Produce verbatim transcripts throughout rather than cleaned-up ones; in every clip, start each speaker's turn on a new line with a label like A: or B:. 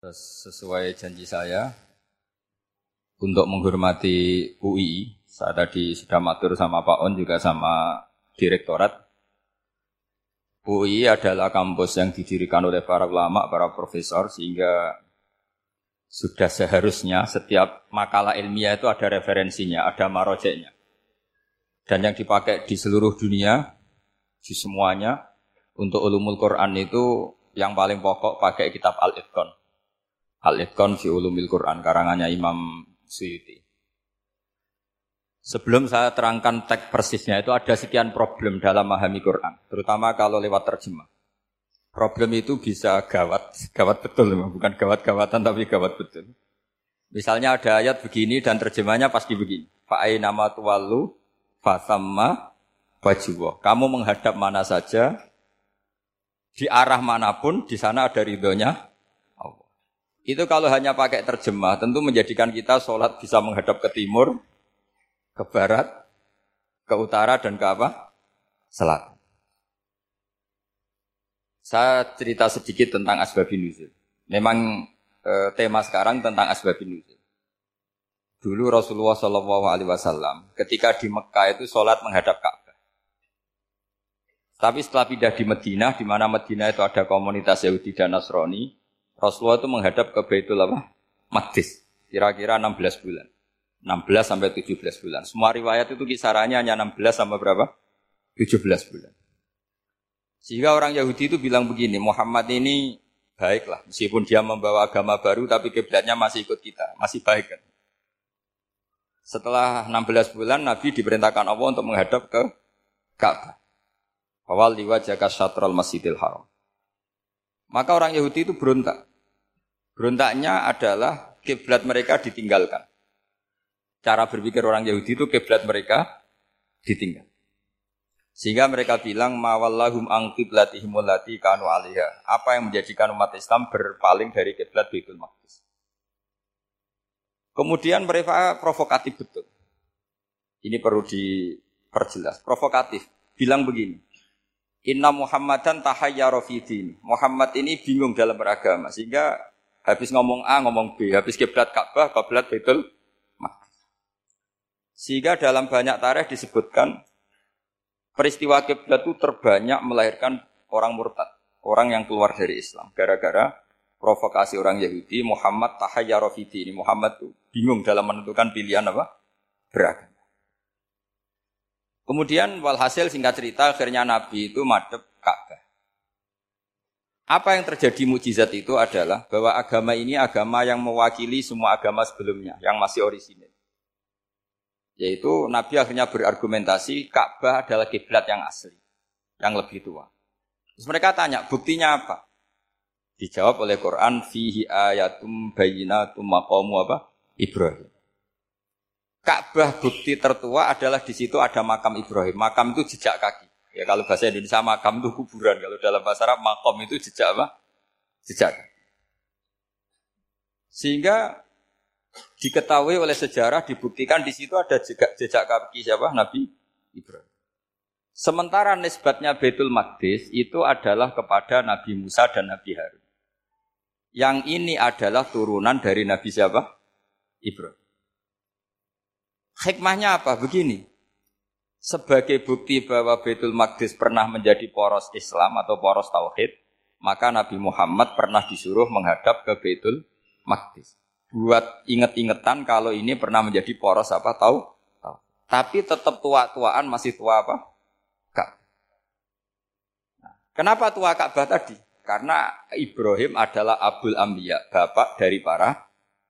A: Terus sesuai janji saya untuk menghormati U I, saya tadi sudah matur sama Pak On juga sama Direktorat. U I adalah kampus yang didirikan oleh para ulama, para profesor, sehingga sudah seharusnya setiap makalah ilmiah itu ada referensinya, ada marojeknya. Dan yang dipakai di seluruh dunia, di semuanya, untuk ulumul Quran itu yang paling pokok pakai kitab Al-Itqan. Al-Itqan fi Ulumil Quran, karangannya Imam Suyuti. Sebelum saya terangkan teks persisnya, itu ada sekian problem dalam memahami Quran, terutama kalau lewat terjemah. Problem itu bisa gawat, gawat betul, bukan gawat-gawatan tapi gawat betul. Misalnya ada ayat begini dan terjemahnya pasti begini. Fa'aina ma tuwallu fasamma wajhuh. Kamu menghadap mana saja, di arah manapun, di sana ada ridhonya. Itu kalau hanya pakai terjemah, tentu menjadikan kita sholat bisa menghadap ke timur, ke barat, ke utara, dan ke apa? Selatan. Saya cerita sedikit tentang asbabun nuzul. Memang e, tema sekarang tentang asbabun nuzul. Dulu Rasulullah shallallahu alaihi wasallam ketika di Mekah itu sholat menghadap Ka'bah. Tapi setelah pindah di Madinah, di mana Madinah itu ada komunitas Yahudi dan Nasrani, Rasulullah itu menghadap ke Baitul apa? Maqdis, kira-kira enam belas bulan. enam belas sampai tujuh belas bulan. Semua riwayat itu kisarannya hanya enam belas sampai berapa? tujuh belas bulan. Sehingga orang Yahudi itu bilang begini, Muhammad ini baiklah, meskipun dia membawa agama baru, tapi kiblatnya masih ikut kita, masih baik kan. Setelah enam belas bulan, Nabi diperintahkan Allah untuk menghadap ke Ka'bah. Awal liwajaka syatral masjidil haram. Maka orang Yahudi itu berontak. Berontaknya adalah kiblat mereka ditinggalkan. Cara berpikir orang Yahudi itu kiblat mereka ditinggal. Sehingga mereka bilang mawallahum an qiblatihim allati kanu 'alaiha. Apa yang menjadikan umat Islam berpaling dari kiblat Baitul Maqdis. Kemudian mereka provokatif betul. Ini perlu diperjelas. Provokatif. Bilang begini. Inna Muhammadan tahayyara fi din. Muhammad ini bingung dalam beragama. Sehingga habis ngomong A, ngomong B. Habis kiblat Ka'bah, kiblat Baitul Maqdis. Sehingga dalam banyak tarikh disebutkan peristiwa kiblat itu terbanyak melahirkan orang murtad, orang yang keluar dari Islam. Gara-gara provokasi orang Yahudi, Muhammad tahayyara fi din. Muhammad itu bingung dalam menentukan pilihan apa? Beragama. Kemudian walhasil singkat cerita akhirnya Nabi itu madhep Ka'bah. Apa yang terjadi mukjizat itu adalah bahwa agama ini agama yang mewakili semua agama sebelumnya yang masih orisinil. Yaitu Nabi akhirnya berargumentasi Ka'bah adalah kiblat yang asli, yang lebih tua. Terus mereka tanya, buktinya apa? Dijawab oleh Quran, fihi ayatum bayyinatum maqamu apa? Ibrahim. Ka'bah bukti tertua adalah di situ ada makam Ibrahim. Makam itu jejak kaki. Ya kalau bahasa Indonesia makam itu kuburan. Kalau dalam bahasa Arab makom itu jejak apa? Jejak kaki. Sehingga diketahui oleh sejarah dibuktikan di situ ada jejak, jejak kaki siapa? Nabi Ibrahim. Sementara nisbatnya Baitul Maqdis itu adalah kepada Nabi Musa dan Nabi Harun. Yang ini adalah turunan dari Nabi siapa? Ibrahim. Hikmahnya apa? Begini, sebagai bukti bahwa Baitul Maqdis pernah menjadi poros Islam atau poros Tauhid, maka Nabi Muhammad pernah disuruh menghadap ke Baitul Maqdis. Buat inget-ingetan kalau ini pernah menjadi poros apa? Tahu? Tahu. Tapi tetap tua-tuaan masih tua apa? Ka'bah. Nah, kenapa tua Ka'bah tadi? Karena Ibrahim adalah Abul Anbiya, bapak dari para.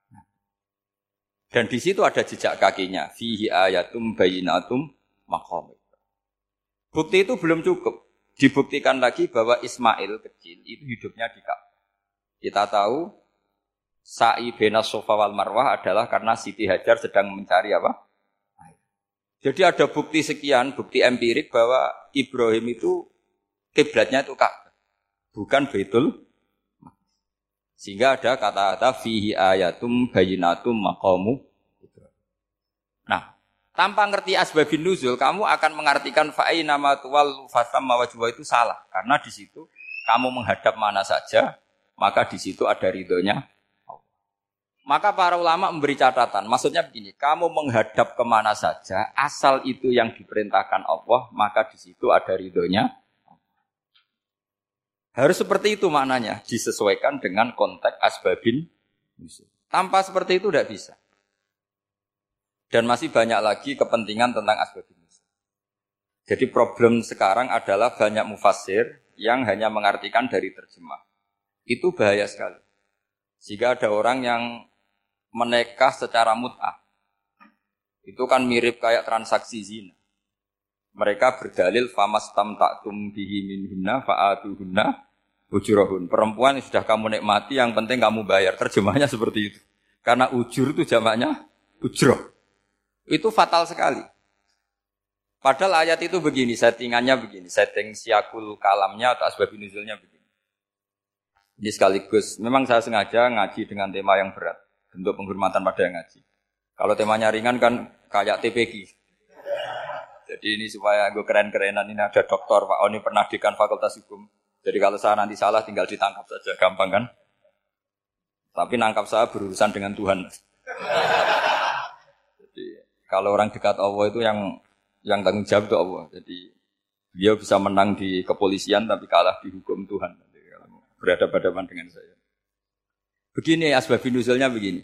A: Dan di situ ada jejak kakinya. Fihi ayatum bayyinatum maqam. Bukti itu belum cukup. Dibuktikan lagi bahwa Ismail kecil itu hidupnya di Ka'bah. Kita tahu sa'i baina Safa wal Marwah adalah karena Siti Hajar sedang mencari apa? Jadi ada bukti sekian, bukti empirik bahwa Ibrahim itu kiblatnya itu Ka'bah, bukan Baitul. Sehingga ada kata-kata fihi ayatum bayyinatum maqamu. Nah, tanpa ngerti asbabun nuzul, kamu akan mengartikan fa'aina ma tuwallu fasamma wajhuh itu salah. Karena di situ kamu menghadap mana saja, maka di situ ada ridhonya Maka para ulama memberi catatan. Maksudnya begini, kamu menghadap kemana saja, asal itu yang diperintahkan Allah, maka di situ ada ridhonya. Harus seperti itu maknanya, disesuaikan dengan konteks asbabin. Tanpa seperti itu tidak bisa. Dan masih banyak lagi kepentingan tentang asbabin. Jadi problem sekarang adalah banyak mufassir yang hanya mengartikan dari terjemah. Itu bahaya sekali. Jika ada orang yang menikah secara mut'ah, itu kan mirip kayak transaksi zina. Mereka berdalil famastam ta'tum bihi minhunna fa'atuhunna ujurahun. Perempuan yang sudah kamu nikmati, yang penting kamu bayar. Terjemahnya seperti itu. Karena ujur itu jamaknya ujroh. Itu fatal sekali. Padahal ayat itu begini, settingannya begini, setting siakul kalamnya atau asbabun nuzulnya begini. Ini sekaligus, memang saya sengaja ngaji dengan tema yang berat. Bentuk penghormatan pada yang ngaji. Kalau temanya ringan kan kayak T P G. Jadi ini supaya gue keren-kerenan, ini ada doktor Pak Oni pernah dekan Fakultas Hukum. Jadi kalau saya nanti salah tinggal ditangkap saja, gampang kan? Tapi nangkap saya berurusan dengan Tuhan. Jadi kalau orang dekat Allah itu yang yang tanggung jawab itu Allah. Jadi dia bisa menang di kepolisian tapi kalah di hukum Tuhan. Jadi, berhadapan-hadapan dengan saya. Begini asbabun nuzulnya begini.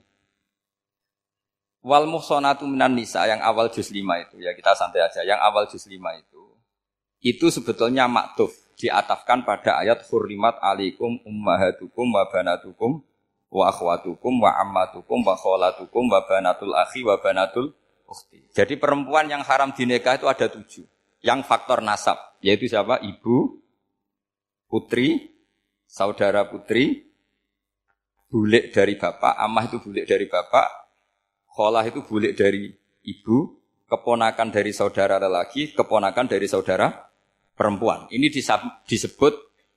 A: Wal muhsanatu minan nisa yang awal juz lima itu, ya kita santai aja. Yang awal juz lima itu itu sebetulnya maktuf, diatafkan pada ayat hurrimat alaikum ummahatukum wa banatukum wa akhwatukum wa ammatukum wa kholatukum wa banatul akhi wa banatul ukhti. Jadi perempuan yang haram dinikah itu ada tujuh. Yang faktor nasab, yaitu siapa? Ibu, putri, saudara putri, bulik dari bapak, amah itu bulik dari bapak, kholah itu bulik dari ibu, keponakan dari saudara lelaki, keponakan dari saudara perempuan. Ini disebut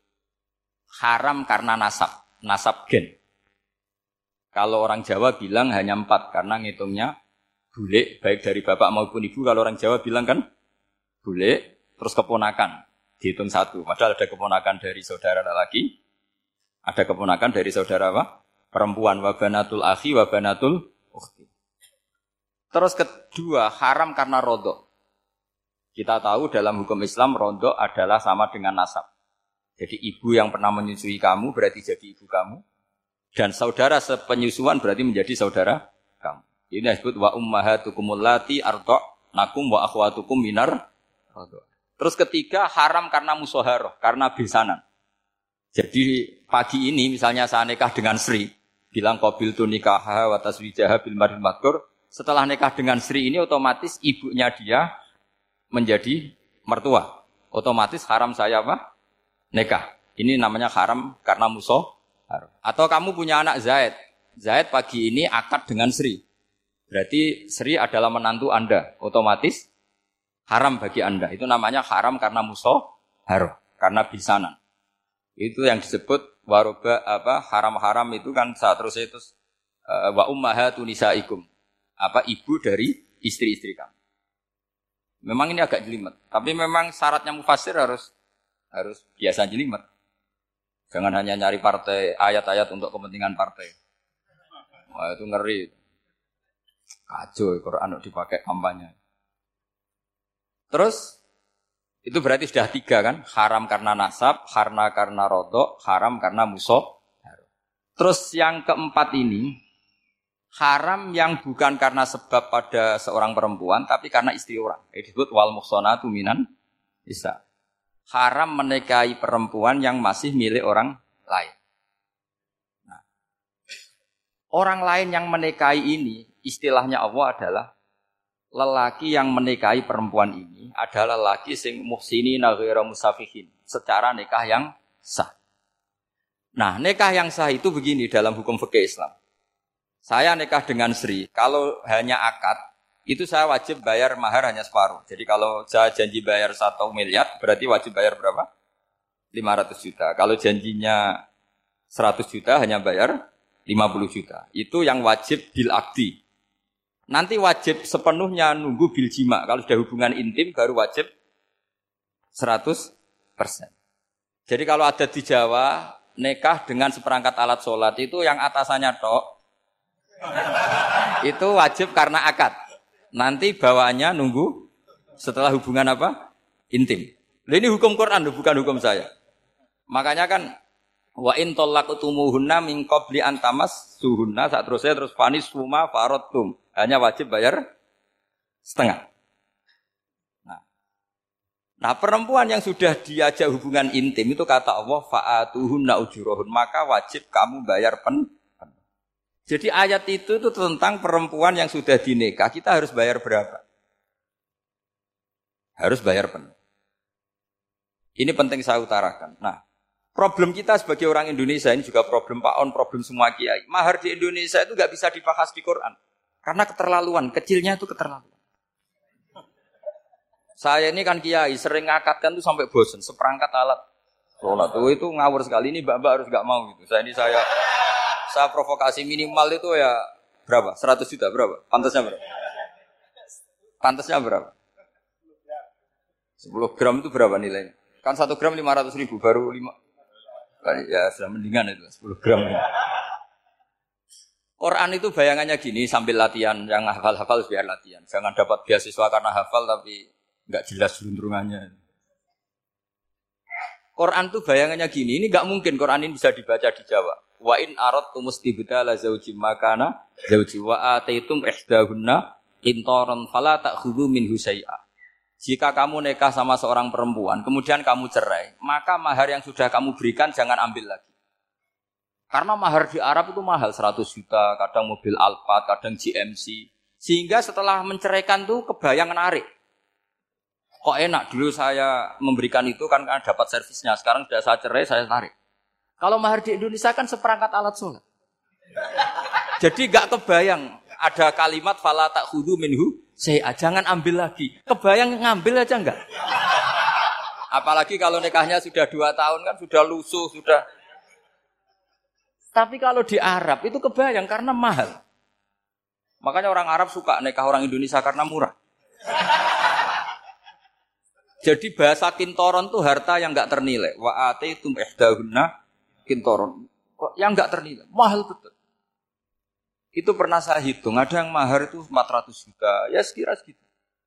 A: haram karena nasab, nasab gen. Kalau orang Jawa bilang hanya empat, karena ngitungnya bulik, baik dari bapak maupun ibu. Kalau orang Jawa bilang kan bulik, terus keponakan, dihitung satu. Padahal ada keponakan dari saudara lelaki, ada keponakan dari saudara apa? Perempuan, wabanatul akhi, wabanatul ukhti. Terus kedua, haram karena rodok. Kita tahu dalam hukum Islam, rodok adalah sama dengan nasab. Jadi ibu yang pernah menyusui kamu berarti jadi ibu kamu. Dan saudara sepenyusuan berarti menjadi saudara kamu. Ini disebut wa ummahatukumul lati arda'nakum wa akhwatukum minar rodok. Terus ketiga, haram karena musoharoh, karena besanan. Jadi pagi ini misalnya saya nikah dengan Sri, bilang qabil tu nikaha wa taswijaha bil maril madkur. Setelah nikah dengan Sri ini otomatis ibunya dia menjadi mertua. Otomatis haram saya apa? Nikah. Ini namanya haram karena musoh. Atau kamu punya anak Zaid. Zaid pagi ini akad dengan Sri. Berarti Sri adalah menantu Anda. Otomatis haram bagi Anda. Itu namanya haram karena musoh haram. Karena bisanan. Itu yang disebut waroba apa haram-haram itu kan saat terus itu uh, wa ummahatu nisaikum. Apa ibu dari istri-istri kamu. Memang ini agak jelimet, tapi memang syaratnya mufassir harus harus biasa jelimet. Jangan hanya nyari partai ayat-ayat untuk kepentingan partai. Wah, itu ngeri. Kacau Quran dipakai kampanye. Terus itu berarti sudah tiga kan? Haram karena nasab, haram karena rodok, haram karena musoh. Terus yang keempat ini haram yang bukan karena sebab pada seorang perempuan, tapi karena istri orang. Ini disebut wal muhsanatu minan nisa. Haram menikahi perempuan yang masih milik orang lain. Nah, orang lain yang menikahi ini, istilahnya Allah adalah lelaki yang menikahi perempuan ini adalah lelaki sing muhsinina ghairu musafihin, secara nikah yang sah. Nah, nikah yang sah itu begini dalam hukum fikih Islam. Saya nikah dengan Sri, kalau hanya akad, itu saya wajib bayar mahar hanya separuh. Jadi kalau saya janji bayar satu miliar, berarti wajib bayar berapa? lima ratus juta. Kalau janjinya seratus juta, hanya bayar lima puluh juta. Itu yang wajib bil akdi. Nanti wajib sepenuhnya nunggu bil jima. Kalau sudah hubungan intim, baru wajib seratus persen. Jadi kalau ada di Jawa, nikah dengan seperangkat alat sholat, itu yang atasannya tok, Itu wajib karena akad. Nanti bawaannya nunggu setelah hubungan apa? Intim. Nah, ini hukum Quran bukan hukum saya. Makanya kan wa in talaqtumuhunna min qabli an tamassuhunna saat terusnya terus fanis suma faradtum. Hanya wajib bayar setengah. Nah. Nah, perempuan yang sudah diajak hubungan intim itu kata Allah fa'atuhunna ujurahun, maka wajib kamu bayar pen. Jadi ayat itu itu tentang perempuan yang sudah dinikah, kita harus bayar berapa? Harus bayar penuh. Ini penting saya utarakan. Nah, problem kita sebagai orang Indonesia ini juga problem Pak On, problem semua kiai. Mahar di Indonesia itu nggak bisa dibahas di Quran. Karena keterlaluan, kecilnya itu keterlaluan. Saya ini kan kiai, sering ngakatkan tuh sampai bosen, seperangkat alat sholat. Tuh itu ngawur sekali, ini mbak-mbak harus nggak mau gitu. Saya ini saya... Saya provokasi minimal itu ya berapa? seratus juta berapa? Pantasnya berapa? Pantasnya berapa? sepuluh gram itu berapa nilainya? Kan satu gram lima ratus ribu, baru lima. Ya sudah mendingan itu, sepuluh gram. Quran itu bayangannya gini, sambil latihan, yang hafal-hafal biar latihan. Jangan dapat beasiswa karena hafal tapi nggak jelas lunturungannya. Quran itu bayangannya gini, ini nggak mungkin Quran ini bisa dibaca di Jawa. Wa in aradtum istibdala zaujin makana zauji wa ataitum ihdahunna qintaran fala ta'khudhu minhu syai'a. Jika kamu nikah sama seorang perempuan, kemudian kamu cerai, maka mahar yang sudah kamu berikan jangan ambil lagi. Karena mahar di Arab itu mahal, seratus juta, kadang mobil Alphard, kadang G M C. Sehingga setelah menceraikan tuh kebayang menarik. Kok enak, dulu saya memberikan itu kan karena dapat servisnya, sekarang sudah saya cerai, saya tarik. Kalau mahar di Indonesia kan seperangkat alat sholat. Jadi gak kebayang ada kalimat fala ta'khudhu minhu syai'a, jangan ambil lagi. Kebayang ngambil aja enggak? Apalagi kalau nikahnya sudah dua tahun kan sudah lusuh, sudah. Tapi kalau di Arab itu kebayang karena mahal. Makanya orang Arab suka nikah orang Indonesia karena murah. Jadi bahasa kintoron itu harta yang enggak ternilai. Wa ataitum ihdahunna kintoron, yang enggak ternilai, mahal betul. Itu pernah saya hitung, ada yang mahar itu empat ratus juta, ya sekira segitu.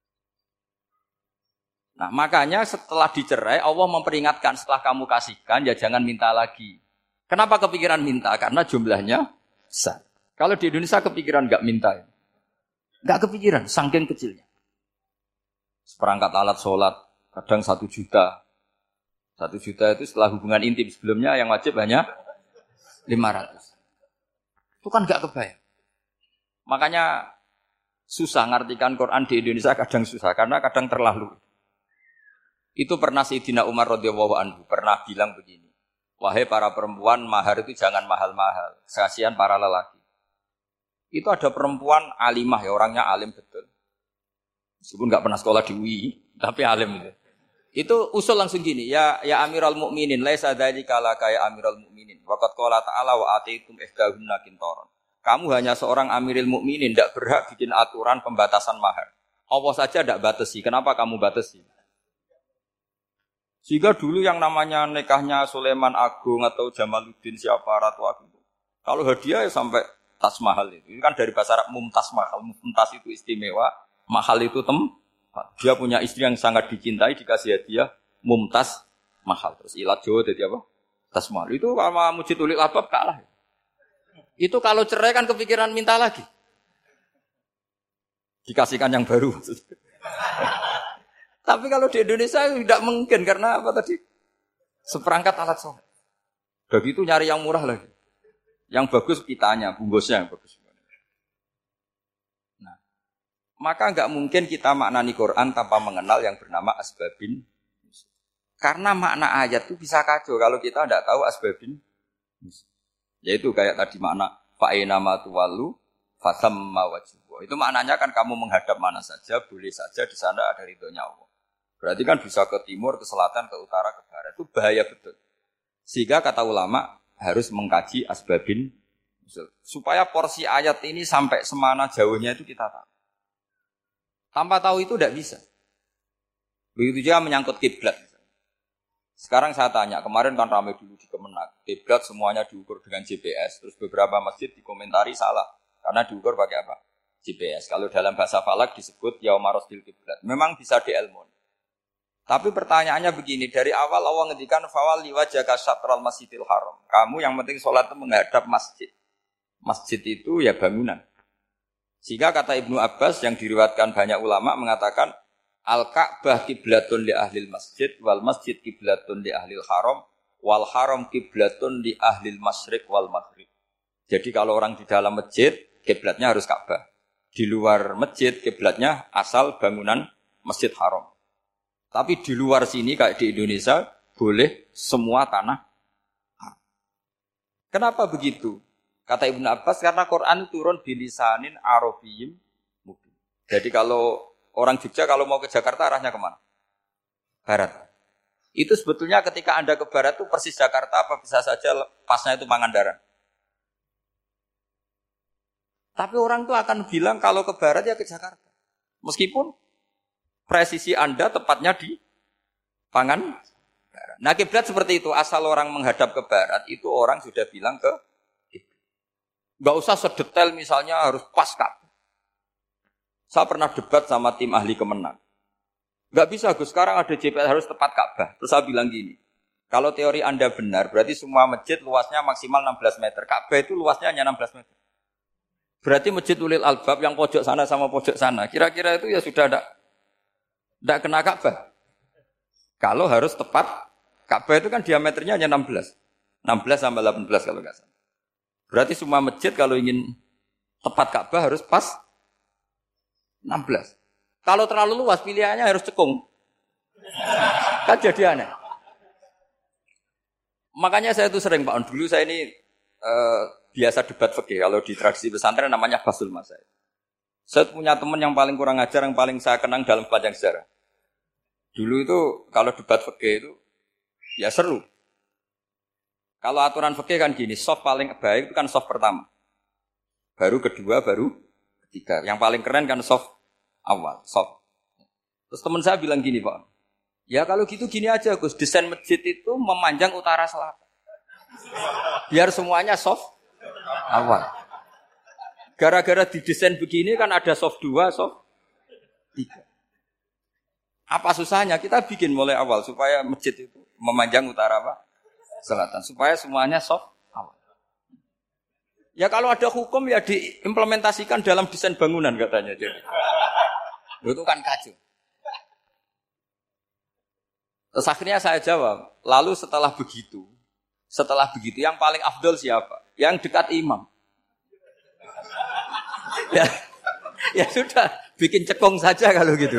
A: Nah makanya setelah dicerai, Allah memperingatkan setelah kamu kasihkan, ya jangan minta lagi. Kenapa kepikiran minta? Karena jumlahnya besar. Kalau di Indonesia kepikiran enggak minta, enggak kepikiran, saking kecilnya. Seperangkat alat sholat, kadang satu juta. Satu juta itu setelah hubungan intim, sebelumnya yang wajib hanya lima ratus. Itu kan gak kebayang. Makanya susah ngartikan Quran di Indonesia, kadang susah karena kadang terlalu. Itu pernah Sayyidina Umar radhiyallahu anhu pernah bilang begini, wahai para perempuan, mahar itu jangan mahal-mahal, kasihan para lelaki. Itu ada perempuan alimah ya, orangnya alim betul. Meskipun gak pernah sekolah di U I, tapi alim itu. Itu usul langsung gini, ya ya Amirul Mukminin, laisa dzalika laka ya Amirul Mukminin. Waqad qala ta'ala wa ataitum ihdahunna qintaran. Kamu hanya seorang Amirul Mukminin, tidak berhak bikin aturan pembatasan mahar. Allah saja tidak batasi, kenapa kamu batasi? Sehingga dulu yang namanya nikahnya Sulaiman Agung atau Jamaluddin siapa Ratu Agung. Kalau hadiah ya sampai tas mahal itu. Ini kan dari bahasa Arab mumtaz mahal. Mumtaz itu istimewa, mahal itu tem. Dia punya istri yang sangat dicintai, dikasih hadiah mumtaz mahal. Terus ilat Jawa jadi apa? Tas mahal. Itu sama Mujid Ulil Albab kalah. Itu kalau cerai kan kepikiran minta lagi. Dikasihkan yang baru. Tapi kalau di Indonesia tidak mungkin karena apa tadi? Seperangkat alat sholat. Begitu nyari yang murah lagi. Yang bagus kitanya, bungkusnya yang bagus. Maka enggak mungkin kita maknani Quran tanpa mengenal yang bernama asbabin. Karena makna ayat itu bisa kacau kalau kita tidak tahu asbabin. Yaitu kayak tadi makna fa'ina ma tuwallu fasamma wajhu. Itu maknanya kan kamu menghadap mana saja, boleh saja di sana ada ridhonya Allah. Berarti kan bisa ke timur, ke selatan, ke utara, ke barat. Itu bahaya betul. Sehingga kata ulama harus mengkaji asbabin. Supaya porsi ayat ini sampai semana jauhnya itu kita tahu. Tanpa tahu itu tidak bisa. Begitu juga menyangkut kiblat. Sekarang saya tanya, kemarin kan ramai dulu di Kemenak. Kiblat semuanya diukur dengan G P S. Terus beberapa masjid dikomentari salah. Karena diukur pakai apa? G P S. Kalau dalam bahasa falak disebut yaumarosdil kiblat. Memang bisa diilmoni. Tapi pertanyaannya begini, dari awal Allah ngendikan fawal liwajhaka syatral masjidil haram. Kamu yang penting sholat itu menghadap masjid. Masjid itu ya bangunan. Sehingga kata Ibnu Abbas yang diriwayatkan banyak ulama mengatakan al-Ka'bah kiblatun li ahlil masjid wal masjid kiblatun li ahlil haram wal haram kiblatun li ahlil masyriq wal maghrib. Jadi kalau orang di dalam masjid kiblatnya harus Ka'bah. Di luar masjid kiblatnya asal bangunan Masjid Haram. Tapi di luar sini kayak di Indonesia boleh semua tanah. Kenapa begitu? Kata Ibnu Abbas karena Quran turun bilisanin Arabiyyim mubin. Jadi kalau orang Jogja kalau mau ke Jakarta arahnya kemana? Barat. Itu sebetulnya ketika Anda ke barat itu persis Jakarta apa bisa saja pasnya itu Pangandaran. Tapi orang itu akan bilang kalau ke barat ya ke Jakarta. Meskipun presisi Anda tepatnya di Pangan. Nah kiblat seperti itu, asal orang menghadap ke barat, itu orang sudah bilang ke kiblat. Gak usah sedetail misalnya harus pas Ka'bah. Saya pernah debat sama tim ahli Kemenang. Gak bisa Gus, sekarang ada J P S harus tepat Ka'bah. Terus saya bilang gini, kalau teori Anda benar, berarti semua masjid luasnya maksimal enam belas meter. Ka'bah itu luasnya hanya enam belas meter. Berarti masjid Ulil Albab yang pojok sana sama pojok sana, kira-kira itu ya sudah ada tidak kena Ka'bah. Kalau harus tepat, Ka'bah itu kan diameternya hanya enam belas. enam belas sampai delapan belas kalau nggak salah. Berarti semua masjid kalau ingin tepat Ka'bah harus pas enam belas. Kalau terlalu luas pilihannya harus cekung. Kan jadi aneh. Makanya saya itu sering Pak, dulu saya ini eh, biasa debat fikih. Kalau di tradisi pesantren namanya basul masail. Saya punya teman yang paling kurang ajar, yang paling saya kenang dalam sepanjang sejarah. Dulu itu kalau debat fikih itu ya seru. Kalau aturan fikih kan gini, soft paling baik itu kan soft pertama. Baru kedua, baru ketiga. Yang paling keren kan soft awal, soft. Terus teman saya bilang gini Pak, ya kalau gitu gini aja Gus, desain masjid itu memanjang utara selatan. Biar semuanya soft awal. Gara-gara didesain begini kan ada soft dua, soft tiga. Apa susahnya? Kita bikin mulai awal supaya masjid itu memanjang utara apa? Selatan. Supaya semuanya soft awal. Ya kalau ada hukum ya diimplementasikan dalam desain bangunan katanya. Jadi. Itu kan kacau. Terus akhirnya saya jawab, lalu setelah begitu, setelah begitu yang paling afdol siapa? Yang dekat imam. Ya, ya sudah, bikin cekong saja kalau gitu.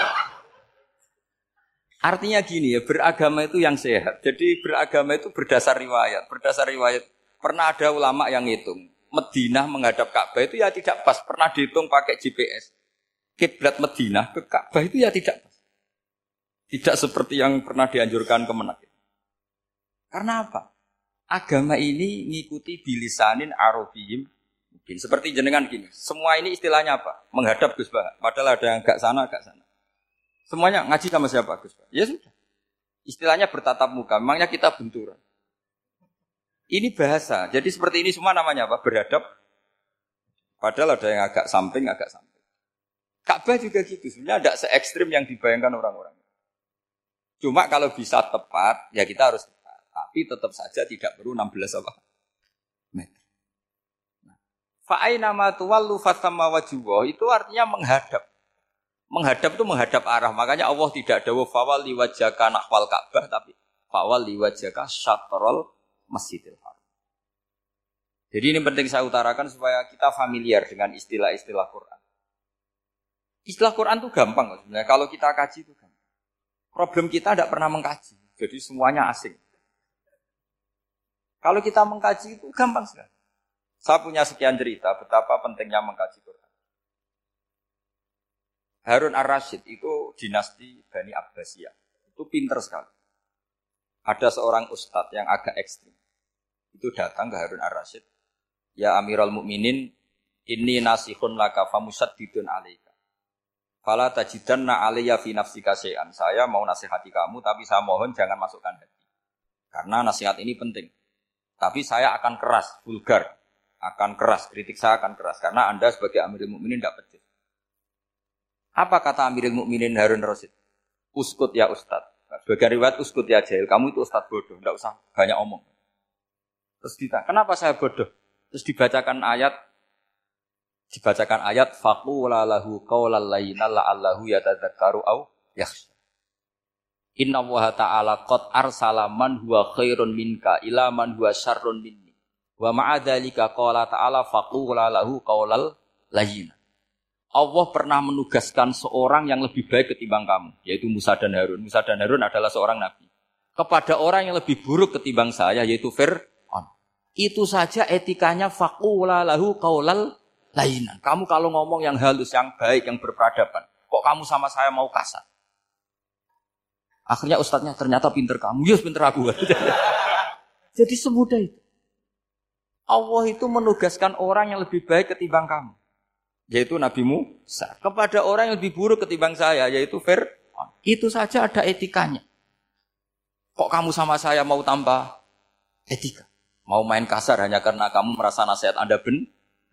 A: Artinya gini ya, beragama itu yang sehat. Jadi beragama itu berdasar riwayat. Berdasar riwayat, pernah ada ulama yang ngitung. Madinah menghadap Ka'bah itu ya tidak pas. Pernah dihitung pakai G P S. Kiblat Madinah ke Ka'bah itu ya tidak pas. Tidak seperti yang pernah dianjurkan Kemenak. Karena apa? Agama ini ngikuti bilisanin Arabiyyim. Seperti jenengan gini. Semua ini istilahnya apa? Menghadap Gus Bah. Padahal ada yang agak sana, agak sana. Semuanya ngaji sama siapa Gus? Ya sudah. Istilahnya bertatap muka. Memangnya kita benturan. Ini bahasa. Jadi seperti ini semua namanya apa? Berhadap. Padahal ada yang agak samping, agak samping. Ka'bah juga gitu. Sebenarnya tidak se-ekstrim yang dibayangkan orang-orang. Cuma kalau bisa tepat, ya kita harus tepat. Tapi tetap saja tidak perlu enam belas apa? Meter. Fa'aina ma tuwallu fathamma wajhullah itu artinya menghadap. Menghadap itu menghadap arah. Makanya Allah tidak dawuh fawalli wajhaka nahwal Ka'bah tapi fawalli wajhaka syatrul Masjidil Haram. Jadi ini penting saya utarakan supaya kita familiar dengan istilah-istilah Quran. Istilah Quran itu gampang sebenarnya. Kalau kita kaji itu gampang. Problem kita tidak pernah mengkaji. Jadi semuanya asing. Kalau kita mengkaji itu gampang sekali. Saya punya sekian cerita betapa pentingnya mengkaji Quran. Harun ar-Rasyid itu dinasti Bani Abbasiyah. Itu pinter sekali. Ada seorang ustadz yang agak ekstrim. Itu datang ke Harun ar-Rasyid. Ya Amirul Mukminin, inni nasihun laka famusaddidun alaika. Fala tajidanna alayya fi nafsika syai'an. Saya mau nasihati kamu, tapi saya mohon jangan masukkan hati. Karena nasihat ini penting. Tapi saya akan keras, vulgar. akan keras, kritik saya akan keras karena Anda sebagai Amirul Mukminin tidak pecus. Apa kata Amirul Mukminin Harun Rasid? Uskut ya Ustad. Sebagai riwayat uskut ya jahil, kamu itu Ustad bodoh, tidak usah banyak omong. Terus ditanya, kenapa saya bodoh? Terus dibacakan ayat, dibacakan ayat faqula lahu qaulal layyina la'allahu yatadzakkaru aw yakhsha. Inna Allaha ta'ala qad arsala man huwa khairun minka ila man huwa syarrun minni. Wa ma'a dzalika qala ta'ala faqula lahu qaulal layyina. Allah pernah menugaskan seorang yang lebih baik ketimbang kamu, yaitu Musa dan Harun. Musa dan Harun adalah seorang nabi. Kepada orang yang lebih buruk ketimbang saya, yaitu Fir'aun. Itu saja etikanya faqula lahu qaulal layyina. Kamu kalau ngomong yang halus, yang baik, yang berperadaban, kok kamu sama saya mau kasar? Akhirnya ustadznya ternyata pinter kamu, yes pinter aku. Jadi semudah itu. Allah itu menugaskan orang yang lebih baik ketimbang kamu, yaitu Nabi Musa. Kepada orang yang lebih buruk ketimbang saya, yaitu Fir'aun. Itu saja ada etikanya. Kok kamu sama saya mau tambah etika? Mau main kasar hanya karena kamu merasa nasihat Anda benar?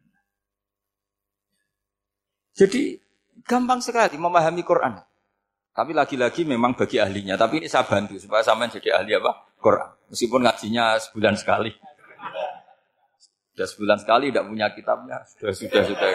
A: Jadi gampang sekali memahami Quran. Tapi lagi-lagi memang bagi ahlinya. Tapi ini saya bantu supaya sampean jadi ahli apa? Quran. Meskipun ngajinya sebulan sekali. Sudah sebulan sekali tidak punya kitabnya. Sudah, sudah, sudah.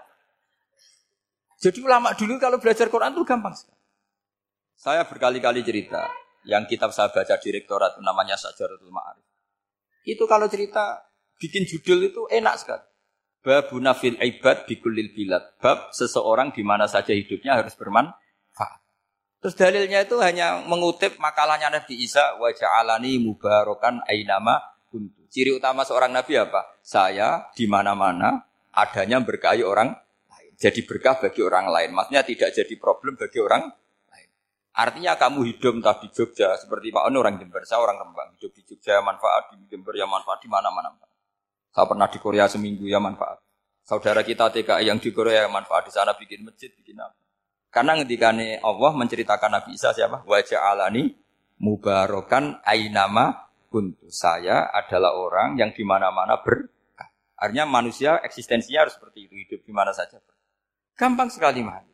A: Jadi ulama dulu kalau belajar Quran itu gampang sekali. Saya berkali-kali cerita. Yang kitab saya baca di rektorat namanya Syajaratul Ma'arif. Itu kalau cerita bikin judul itu enak sekali. Babuna fil ibad bikullil bilad. Bab seseorang di mana saja hidupnya harus bermanfaat. Terus dalilnya itu hanya mengutip makalahnya Nabi Isa, wa ja'alani mubarakan ainama kuntu. Ciri utama seorang nabi apa? Saya di mana-mana adanya berkahi orang lain. Jadi berkah bagi orang lain. Maksudnya tidak jadi problem bagi orang lain. Artinya kamu hidup entah di Jogja seperti Pak Ono orang Jember, saya orang Rembang. Hidup di Jogja manfaat, di Jember ya manfaat, di mana-mana. Saya pernah di Korea seminggu ya manfaat. Saudara kita T K I yang di Korea manfaat, di sana bikin masjid, bikin apa. Karena ketikane Allah menceritakan Nabi Isa siapa? Wa ja'alani mubarakan ainama kuntu. Saya adalah orang yang di mana-mana berkah. Artinya manusia eksistensinya harus seperti itu, hidup di mana saja. Gampang sekali memahami.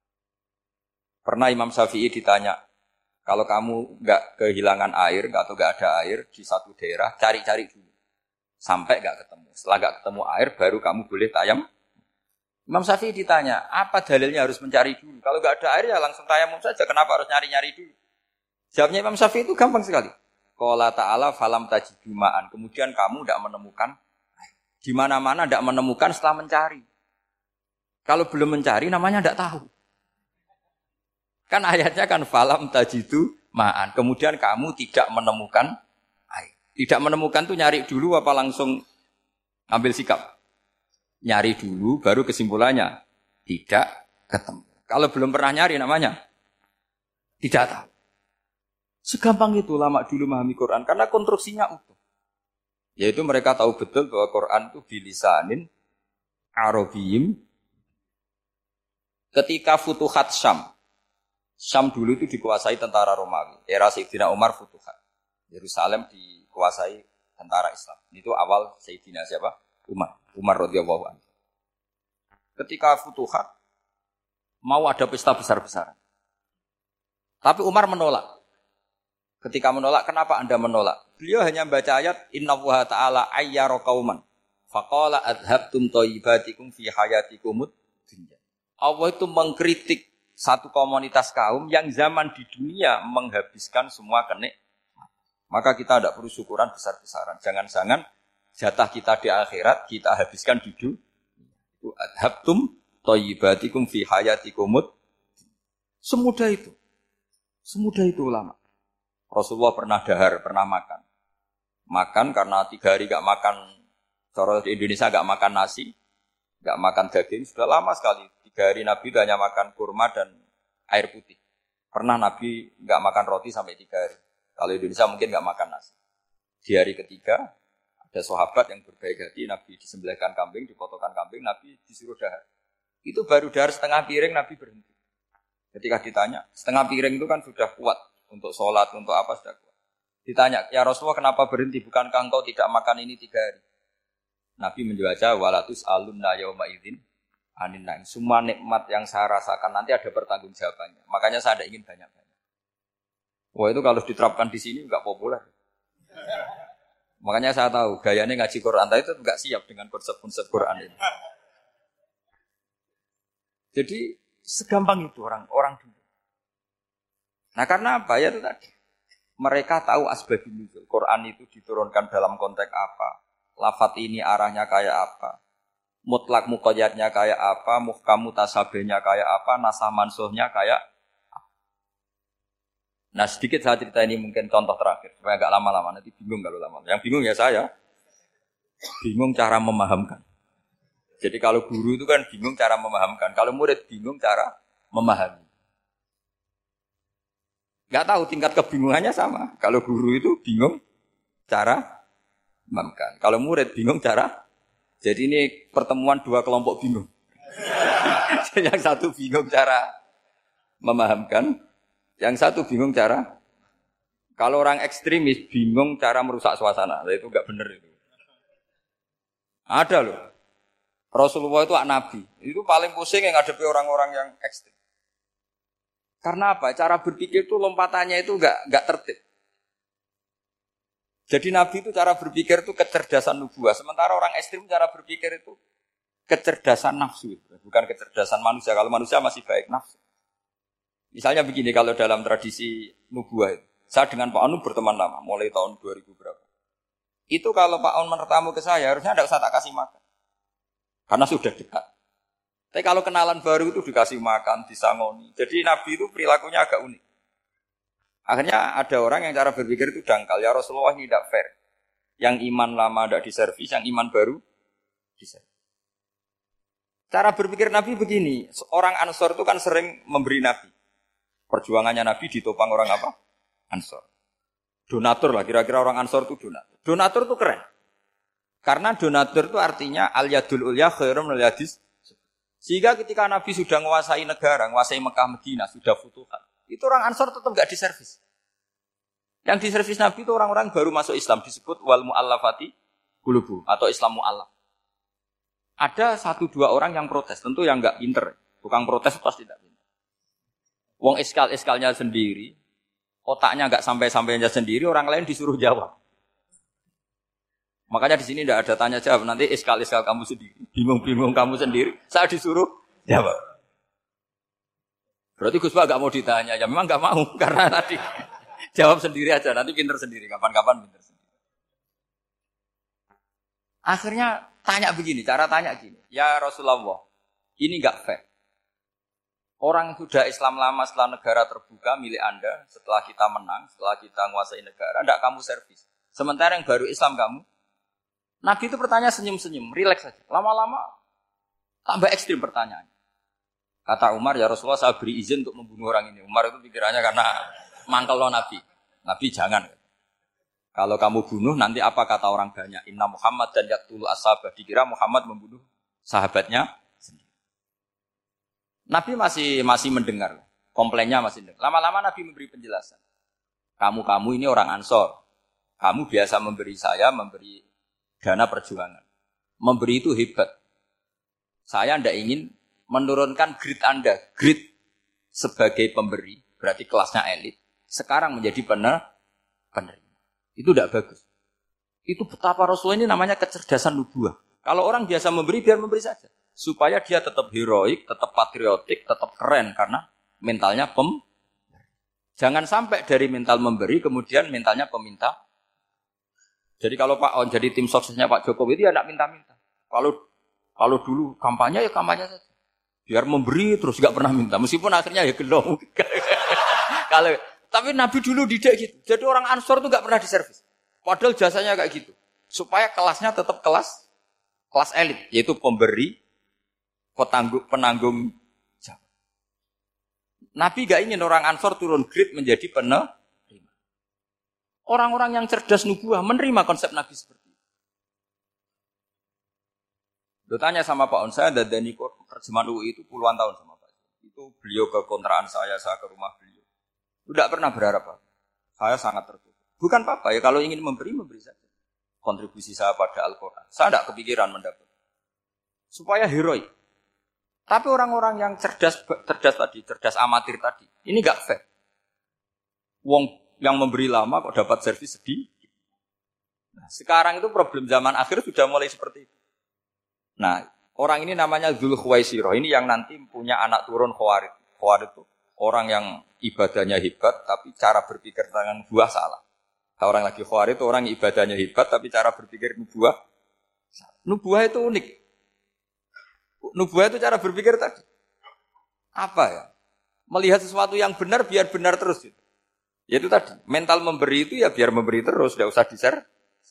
A: Pernah Imam Syafi'i ditanya, kalau kamu enggak kehilangan air atau enggak ada air di satu daerah, cari-cari dulu. Sampai enggak ketemu. Setelah enggak ketemu air, baru kamu boleh tayam. Imam Syafi'i ditanya, apa dalilnya harus mencari dulu? Kalau enggak ada air ya langsung tayamum saja, kenapa harus nyari-nyari dulu? Jawabnya Imam Syafi'i itu gampang sekali. Qala ta'ala falam tajidu ma'an. Kemudian kamu tidak menemukan air. Di mana-mana tidak menemukan setelah mencari. Kalau belum mencari namanya tidak tahu. Kan ayatnya kan falam tajidu ma'an. Kemudian kamu tidak menemukan air. Tidak menemukan tuh nyari dulu apa langsung ambil sikap? Nyari dulu, baru kesimpulannya tidak ketemu. Kalau belum pernah nyari namanya tidak tahu. Segampang itu ulama dulu memahami Quran karena konstruksinya utuh. Yaitu mereka tahu betul bahwa Quran itu bilisanin Arabiyim. Ketika Futuhat Syam, Syam dulu itu dikuasai tentara Romawi. Era Sayyidina Umar Futuhat. Yerusalem dikuasai tentara Islam. Itu awal Sayyidina siapa? Umar. Umar radhiyallahu anhu. Ketika Futuhat mau ada pesta besar-besaran. Tapi Umar menolak. Ketika menolak, kenapa Anda menolak? Beliau hanya baca ayat innallaha ta'ala ayyara qauman faqala adhabtum thayyibatikum fi hayatikumud dunya. Allah itu mengkritik satu komunitas kaum yang zaman di dunia menghabiskan semua kenikmatan. Maka kita tidak perlu syukuran besar-besaran. Jangan-jangan jatah kita di akhirat kita habiskan di dunia. Itu adhabtum thayyibatikum fi hayatikumud. Semudah itu. Semudah itu ulama. Rasulullah pernah dahar, pernah makan. Makan karena tiga hari gak makan, cara di Indonesia gak makan nasi, gak makan daging, sudah lama sekali. Tiga hari Nabi hanya makan kurma dan air putih. Pernah Nabi gak makan roti sampai tiga hari. Kalau Indonesia mungkin gak makan nasi. Di hari ketiga, ada sahabat yang berbaik hati, Nabi disembelihkan kambing, dipotongkan kambing, Nabi disuruh dahar. Itu baru dahar setengah piring, Nabi berhenti. Ketika ditanya, setengah piring itu kan sudah kuat. Untuk sholat, untuk apa sudah kuat. Ditanya, ya Rasulullah kenapa berhenti? Bukankah engkau tidak makan ini tiga hari? Nabi menjawab walatus alunna yauma idzin anin naim. Semua nikmat yang saya rasakan nanti ada pertanggungjawabannya. Makanya saya tidak ingin banyak-banyak. Wah itu kalau diterapkan di sini enggak populer. Makanya saya tahu gayanya ngaji Quran itu enggak siap dengan konsep-konsep Quran ini. Jadi segampang itu orang orang dulu. Nah karena apa ya itu tadi. Mereka tahu asbabun nuzul. Quran itu diturunkan dalam konteks apa? Lafaz ini arahnya kayak apa? Mutlak muqayyadnya kayak apa? Muhkam mutasabihnya kayak apa? Nasah mansuhnya kayak apa? Nah sedikit saya cerita ini mungkin contoh terakhir supaya agak lama-lama nanti bingung kalau lama. Yang bingung ya saya. Bingung cara memahamkan. Jadi kalau guru itu kan bingung cara memahamkan. Kalau murid bingung cara memahami. Enggak tahu tingkat kebingungannya sama. Kalau guru itu bingung cara memahamkan. Kalau murid bingung cara. Jadi ini pertemuan dua kelompok bingung. Yang satu bingung cara memahamkan, yang satu bingung cara. Kalau orang ekstremis bingung cara merusak suasana. Itu enggak benar itu. Ada loh. Rasulullah itu anak Nabi. Itu paling pusing yang ngadepi orang-orang yang ekstrem. Karena apa? Cara berpikir itu lompatannya itu enggak enggak tertib. Jadi Nabi itu cara berpikir itu kecerdasan nubuah. Sementara orang ekstrem cara berpikir itu kecerdasan nafsu. Bukan kecerdasan manusia. Kalau manusia masih baik nafsu. Misalnya begini, kalau dalam tradisi nubuah itu. Saya dengan Pak Anu berteman lama. Mulai tahun dua ribu berapa. Itu kalau Pak Anu bertamu ke saya, harusnya tidak usah tak kasih makan. Karena sudah dekat. Tapi kalau kenalan baru itu dikasih makan, disangoni. Jadi Nabi itu perilakunya agak unik. Akhirnya ada orang yang cara berpikir itu dangkal. Ya Rasulullah ini tidak fair. Yang iman lama tidak diservis, yang iman baru diservis. Cara berpikir Nabi begini. Orang Ansor itu kan sering memberi Nabi. Perjuangannya Nabi ditopang orang apa? Ansor. Donatur lah, kira-kira orang Ansor itu donatur. Donatur itu keren. Karena donatur itu artinya al-yadul ulya khairum al-yadis. Sehingga ketika Nabi sudah menguasai negara, menguasai Mekah Madinah, sudah futuhat. Itu orang Ansor tetap enggak diservis. Yang diservis Nabi itu orang-orang baru masuk Islam, disebut wal mu'allafati qulubu atau Islam mu'allaf. Ada satu dua orang yang protes, tentu yang enggak pinter. Tukang protes pasti tidak pinter. Wong iskal-iskalnya sendiri, otaknya enggak sampai-sampainya sendiri, orang lain disuruh jawab. Makanya di sini tidak ada tanya jawab, nanti iskal-iskal kamu sendiri, bingung-bingung kamu sendiri, saya disuruh jawab. Berarti Gus Pak enggak mau ditanya, ya memang enggak mau karena tadi jawab sendiri aja, nanti pinter sendiri, kapan-kapan pinter sendiri. Akhirnya tanya begini, cara tanya gini, ya Rasulullah, ini enggak fair. Orang sudah Islam lama setelah negara terbuka milik Anda, setelah kita menang, setelah kita menguasai negara, enggak kamu servis. Sementara yang baru Islam kamu, Nabi itu bertanya senyum-senyum, rileks saja. Lama-lama tambah ekstrim pertanyaannya. Kata Umar, ya Rasulullah saya beri izin untuk membunuh orang ini. Umar itu pikirannya karena mangkel lo Nabi. Nabi jangan. Kalau kamu bunuh nanti apa kata orang banyak? Inna Muhammad dan yaqtulu ashabah. Dikira Muhammad membunuh sahabatnya sendiri. Nabi masih masih mendengar. Komplainnya masih mendengar. Lama-lama Nabi memberi penjelasan. Kamu-kamu ini orang Ansor. Kamu biasa memberi saya, memberi dana perjuangan. Memberi itu hebat. Saya tidak ingin menurunkan grade Anda. Grade sebagai pemberi, berarti kelasnya elit. Sekarang menjadi penerima. Itu tidak bagus. Itu betapa Rasulullah ini namanya kecerdasan nubuah. Kalau orang biasa memberi, biar memberi saja. Supaya dia tetap heroik, tetap patriotik, tetap keren. Karena mentalnya pem. Jangan sampai dari mental memberi, kemudian mentalnya peminta. Jadi kalau Pak On jadi tim suksesnya Pak Jokowi itu ya tidak minta-minta. Kalau kalau dulu kampanye ya kampanye saja. Biar memberi terus enggak pernah minta. Meskipun akhirnya ya gendong. Kalau tapi Nabi dulu didik gitu. Jadi orang Ansor itu enggak pernah diservis. Padahal jasanya kayak gitu. Supaya kelasnya tetap kelas kelas elit, yaitu pemberi, penanggung penanggung jawab. Nabi enggak ingin orang Ansor turun grade menjadi penerima. Orang-orang yang cerdas nubuah menerima konsep Nabi seperti itu. Lo tanya sama Pak On, saya dadani terjemahan U I itu puluhan tahun sama Pak. Itu beliau ke kontrakan saya, saya ke rumah beliau. Tidak pernah berharap apa. Saya sangat tertutup. Bukan apa-apa ya, kalau ingin memberi, memberi saja. kontribusi saya pada Al-Quran. Saya tidak kepikiran mendapat. Supaya heroik. Tapi orang-orang yang cerdas cerdas tadi, cerdas amatir tadi, ini enggak fair. Wong yang memberi lama kok dapat servis sedih. Nah, sekarang itu problem zaman akhir sudah mulai seperti itu. Nah, orang ini namanya Dzul Khuwaisirah. Ini yang nanti punya anak turun Khawarid. Khawarid itu orang yang ibadahnya hebat, tapi cara berpikir dengan buah salah. Orang lagi Khawarid itu orang yang ibadahnya hebat, tapi cara berpikir nubuah. Nubuah itu unik. Nubuah itu cara berpikir tadi. Apa ya? Melihat sesuatu yang benar biar benar terus. Gitu. Yaitu tadi, mental memberi itu ya biar memberi terus, tidak usah di-share.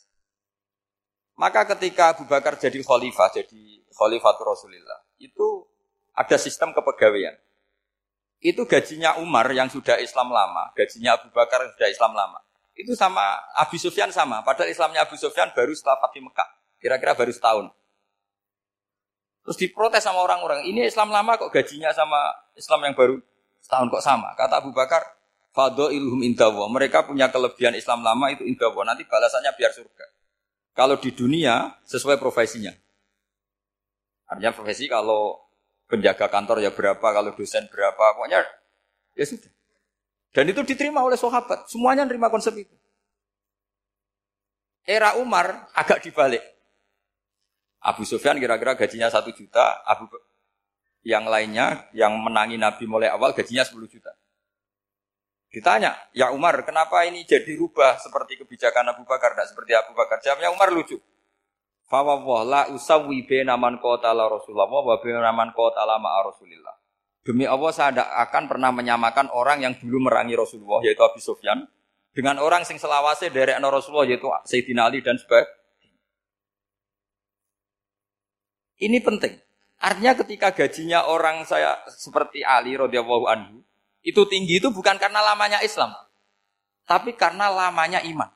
A: Maka ketika Abu Bakar jadi khalifah, jadi khalifatul Rasulillah, itu ada sistem kepegawaian. Itu gajinya Umar yang sudah Islam lama, gajinya Abu Bakar yang sudah Islam lama. Itu sama Abu Sufyan sama, padahal Islamnya Abu Sufyan baru setelah Fathu Mekah, kira-kira baru setahun. Terus diprotes sama orang-orang, ini Islam lama kok gajinya sama Islam yang baru setahun kok sama. Kata Abu Bakar, fadhailuhum indallah, mereka punya kelebihan Islam lama itu indallah, nanti balasannya biar surga. Kalau di dunia, sesuai profesinya. Artinya profesi kalau penjaga kantor ya berapa, kalau dosen berapa, pokoknya ya sudah. Dan itu diterima oleh sahabat. Semuanya menerima konsep itu. Era Umar agak dibalik. Abu Sufyan kira-kira gajinya satu juta, Abu yang lainnya yang menangi Nabi mulai awal gajinya sepuluh juta. Ditanya, ya Umar, kenapa ini jadi rubah seperti kebijakan Abu Bakar, tidak seperti Abu Bakar? Jawabnya Umar lucu. Fa wallah la usawwi baina man qatala Rasulullah wa baina man qatala ma'a Rasulillah. Demi Allah saya tidak akan pernah menyamakan orang yang dulu merangi Rasulullah yaitu Abu Sufyan dengan orang sing selawase dari ana Rasulullah yaitu Sayyidina Ali dan sebagainya. Ini penting. Artinya ketika gajinya orang saya seperti Ali radhiyallahu anhu itu tinggi itu bukan karena lamanya Islam, tapi karena lamanya iman.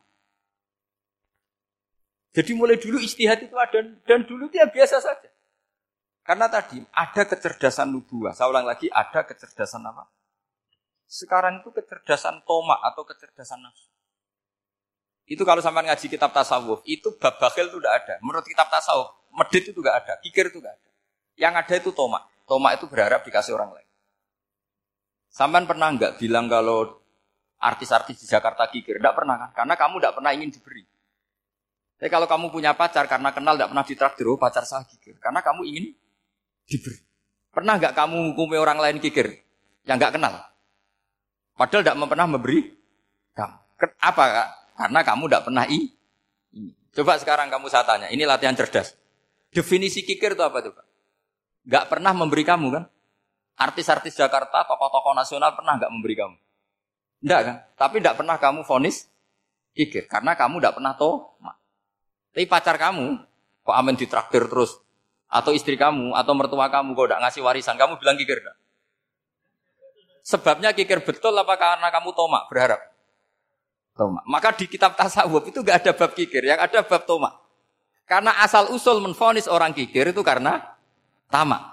A: Jadi mulai dulu ijtihad itu ada, dan dulu dia biasa saja. Karena tadi ada kecerdasan nubuah. Saya ulang lagi, ada kecerdasan apa? Sekarang itu kecerdasan tomak atau kecerdasan nafsu. Itu kalau sampai ngaji kitab tasawuf, itu bab bakhil itu tidak ada. Menurut kitab tasawuf, medit itu tidak ada, kikir itu tidak ada. Yang ada itu tomak. Tomak itu berharap dikasih orang lain. Sampai pernah enggak bilang kalau artis-artis di Jakarta kikir? Enggak pernah kan? Karena kamu enggak pernah ingin diberi. Tapi kalau kamu punya pacar karena kenal enggak pernah ditraktir, oh pacar saya kikir. Karena kamu ingin diberi. Pernah enggak kamu hukumi orang lain kikir yang enggak kenal? Padahal enggak pernah memberi kamu. Apa Kak? Karena kamu enggak pernah ingin. Coba sekarang kamu saya tanya, ini latihan cerdas. Definisi kikir itu apa tuh Pak? Enggak pernah memberi kamu kan? Artis-artis Jakarta, tokoh-tokoh nasional pernah enggak memberi kamu? Enggak kan? Tapi enggak pernah kamu vonis kikir. Karena kamu enggak pernah tomak. Tapi pacar kamu, kok amin ditraktir terus. Atau istri kamu, atau mertua kamu, kok enggak ngasih warisan. Kamu bilang kikir enggak? Sebabnya kikir betul apa karena kamu tomak, berharap? Tomak. Maka di kitab tasawuf itu enggak ada bab kikir. Yang ada bab tomak. Karena asal usul menvonis orang kikir itu karena tamak.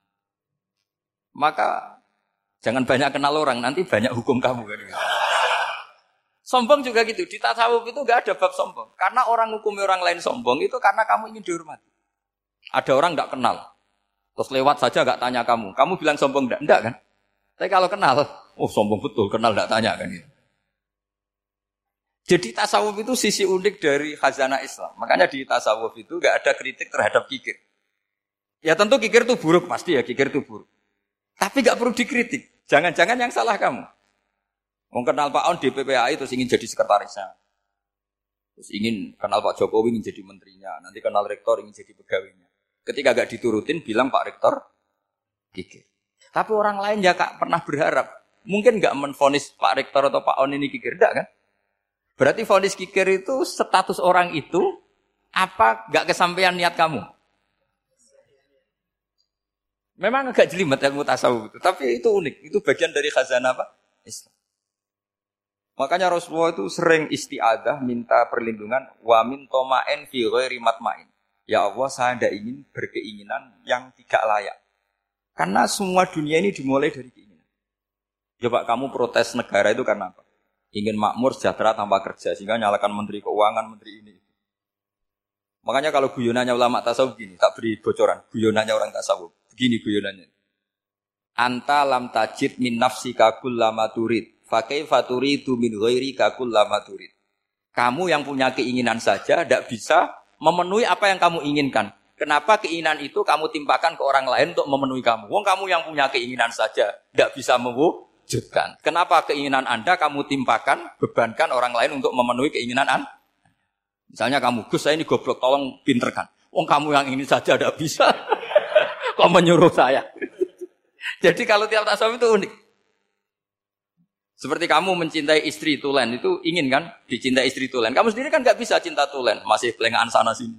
A: Maka jangan banyak kenal orang, nanti banyak hukum kamu kan. Sombong juga gitu, di tasawuf itu enggak ada bab sombong. Karena orang hukumi orang lain sombong itu karena kamu ingin dihormati. Ada orang enggak kenal, terus lewat saja enggak tanya kamu. Kamu bilang sombong enggak? Enggak kan? Tapi kalau kenal, oh sombong betul, kenal enggak tanya kan gitu. Jadi tasawuf itu sisi unik dari khazanah Islam. Makanya di tasawuf itu enggak ada kritik terhadap kikir. Ya tentu kikir itu buruk, pasti ya kikir itu buruk. Tapi gak perlu dikritik. Jangan-jangan yang salah kamu. Mau kenal Pak On D P P A I terus ingin jadi sekretarisnya. Terus ingin kenal Pak Jokowi ingin jadi menterinya. Nanti kenal rektor ingin jadi pegawainya. Ketika gak diturutin bilang Pak Rektor kikir. Tapi orang lain ya gak pernah berharap. Mungkin gak menvonis Pak Rektor atau Pak On ini kikir. Enggak kan? Berarti vonis kikir itu status orang itu apa gak kesampaian niat kamu? Memang agak jelimet ilmu tasawuf itu, tapi itu unik. Itu bagian dari khazanah apa? Islam. Makanya Rasulullah itu sering isti'adah, minta perlindungan, wa min toma'en fi ghairi matma'in. Ya Allah, saya tidak ingin berkeinginan yang tidak layak. Karena semua dunia ini dimulai dari keinginan. Coba kamu protes negara itu karena apa? Ingin makmur, sejahtera tanpa kerja, sehingga nyalakan menteri keuangan, menteri ini. Makanya kalau guyonannya ulama tasawuf gini, tak beri bocoran. Guyonannya orang tasawuf. Begini guyonannya. Anta lam tajid min nafsika kullama turid. Fa kaifa turidu min ghairika kullama turid. Kamu yang punya keinginan saja tidak bisa memenuhi apa yang kamu inginkan. Kenapa keinginan itu kamu timpakan ke orang lain untuk memenuhi kamu? Wong kamu yang punya keinginan saja tidak bisa mewujudkan. Kenapa keinginan Anda kamu timpakan, bebankan orang lain untuk memenuhi keinginan Anda? Misalnya kamu, Gus saya ini goblok, tolong pinterkan. Wong kamu yang ini saja tidak bisa. Kok menyuruh saya? Jadi kalau tiap tasawuf itu unik. Seperti kamu mencintai istri tulen, itu ingin kan dicintai istri tulen. Kamu sendiri kan gak bisa cinta tulen, masih pelengahan sana sini.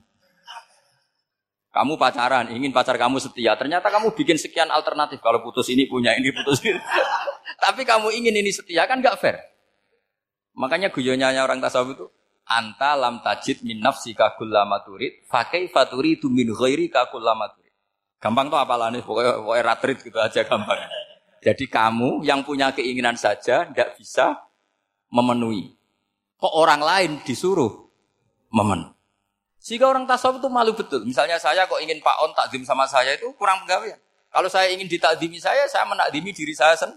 A: Kamu pacaran, ingin pacar kamu setia. Ternyata kamu bikin sekian alternatif. Kalau putus ini punya ini, putus ini. Tapi kamu ingin ini setia, kan gak fair. Makanya guyonanya orang tasawuf itu, anta lam tajid min nafsika kullama turid, fa kaifa turidu min ghairika kullama turid. Gampang tuh apalane, pokoknya pokoknya ratrit gitu aja gampang. Jadi kamu yang punya keinginan saja tidak bisa memenuhi. Kok orang lain disuruh memenuhi. Sehingga orang tasawuf itu malu betul. Misalnya saya kok ingin Pak On takdim sama saya itu kurang penggawean. Kalau saya ingin ditakdimi saya, saya menakdimi diri saya sendiri.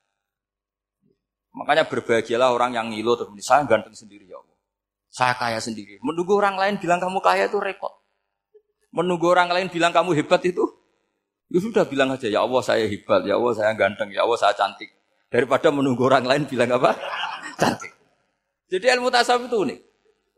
A: Makanya berbahagialah orang yang ngilu terus saya ganteng sendiri ya Allah. Saya kaya sendiri. Menunggu orang lain bilang kamu kaya itu repot. Menunggu orang lain bilang kamu hebat itu, ya sudah bilang aja, ya Allah saya hebat, ya Allah saya ganteng, ya Allah saya cantik. Daripada menunggu orang lain bilang apa? Cantik. Jadi ilmu tasawuf itu unik.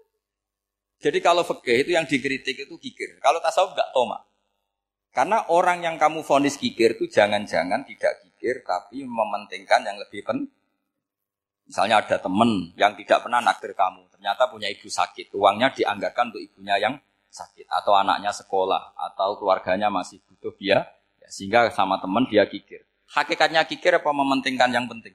A: Jadi kalau fikih itu yang dikritik itu kikir. Kalau tasawuf enggak toma. Karena orang yang kamu vonis kikir itu jangan-jangan tidak kikir, tapi mementingkan yang lebih penting. Misalnya ada teman yang tidak pernah naktir kamu, ternyata punya ibu sakit, uangnya dianggarkan untuk ibunya yang sakit, atau anaknya sekolah, atau keluarganya masih butuh dia, ya, sehingga sama teman dia kikir. Hakikatnya kikir apa mementingkan yang penting?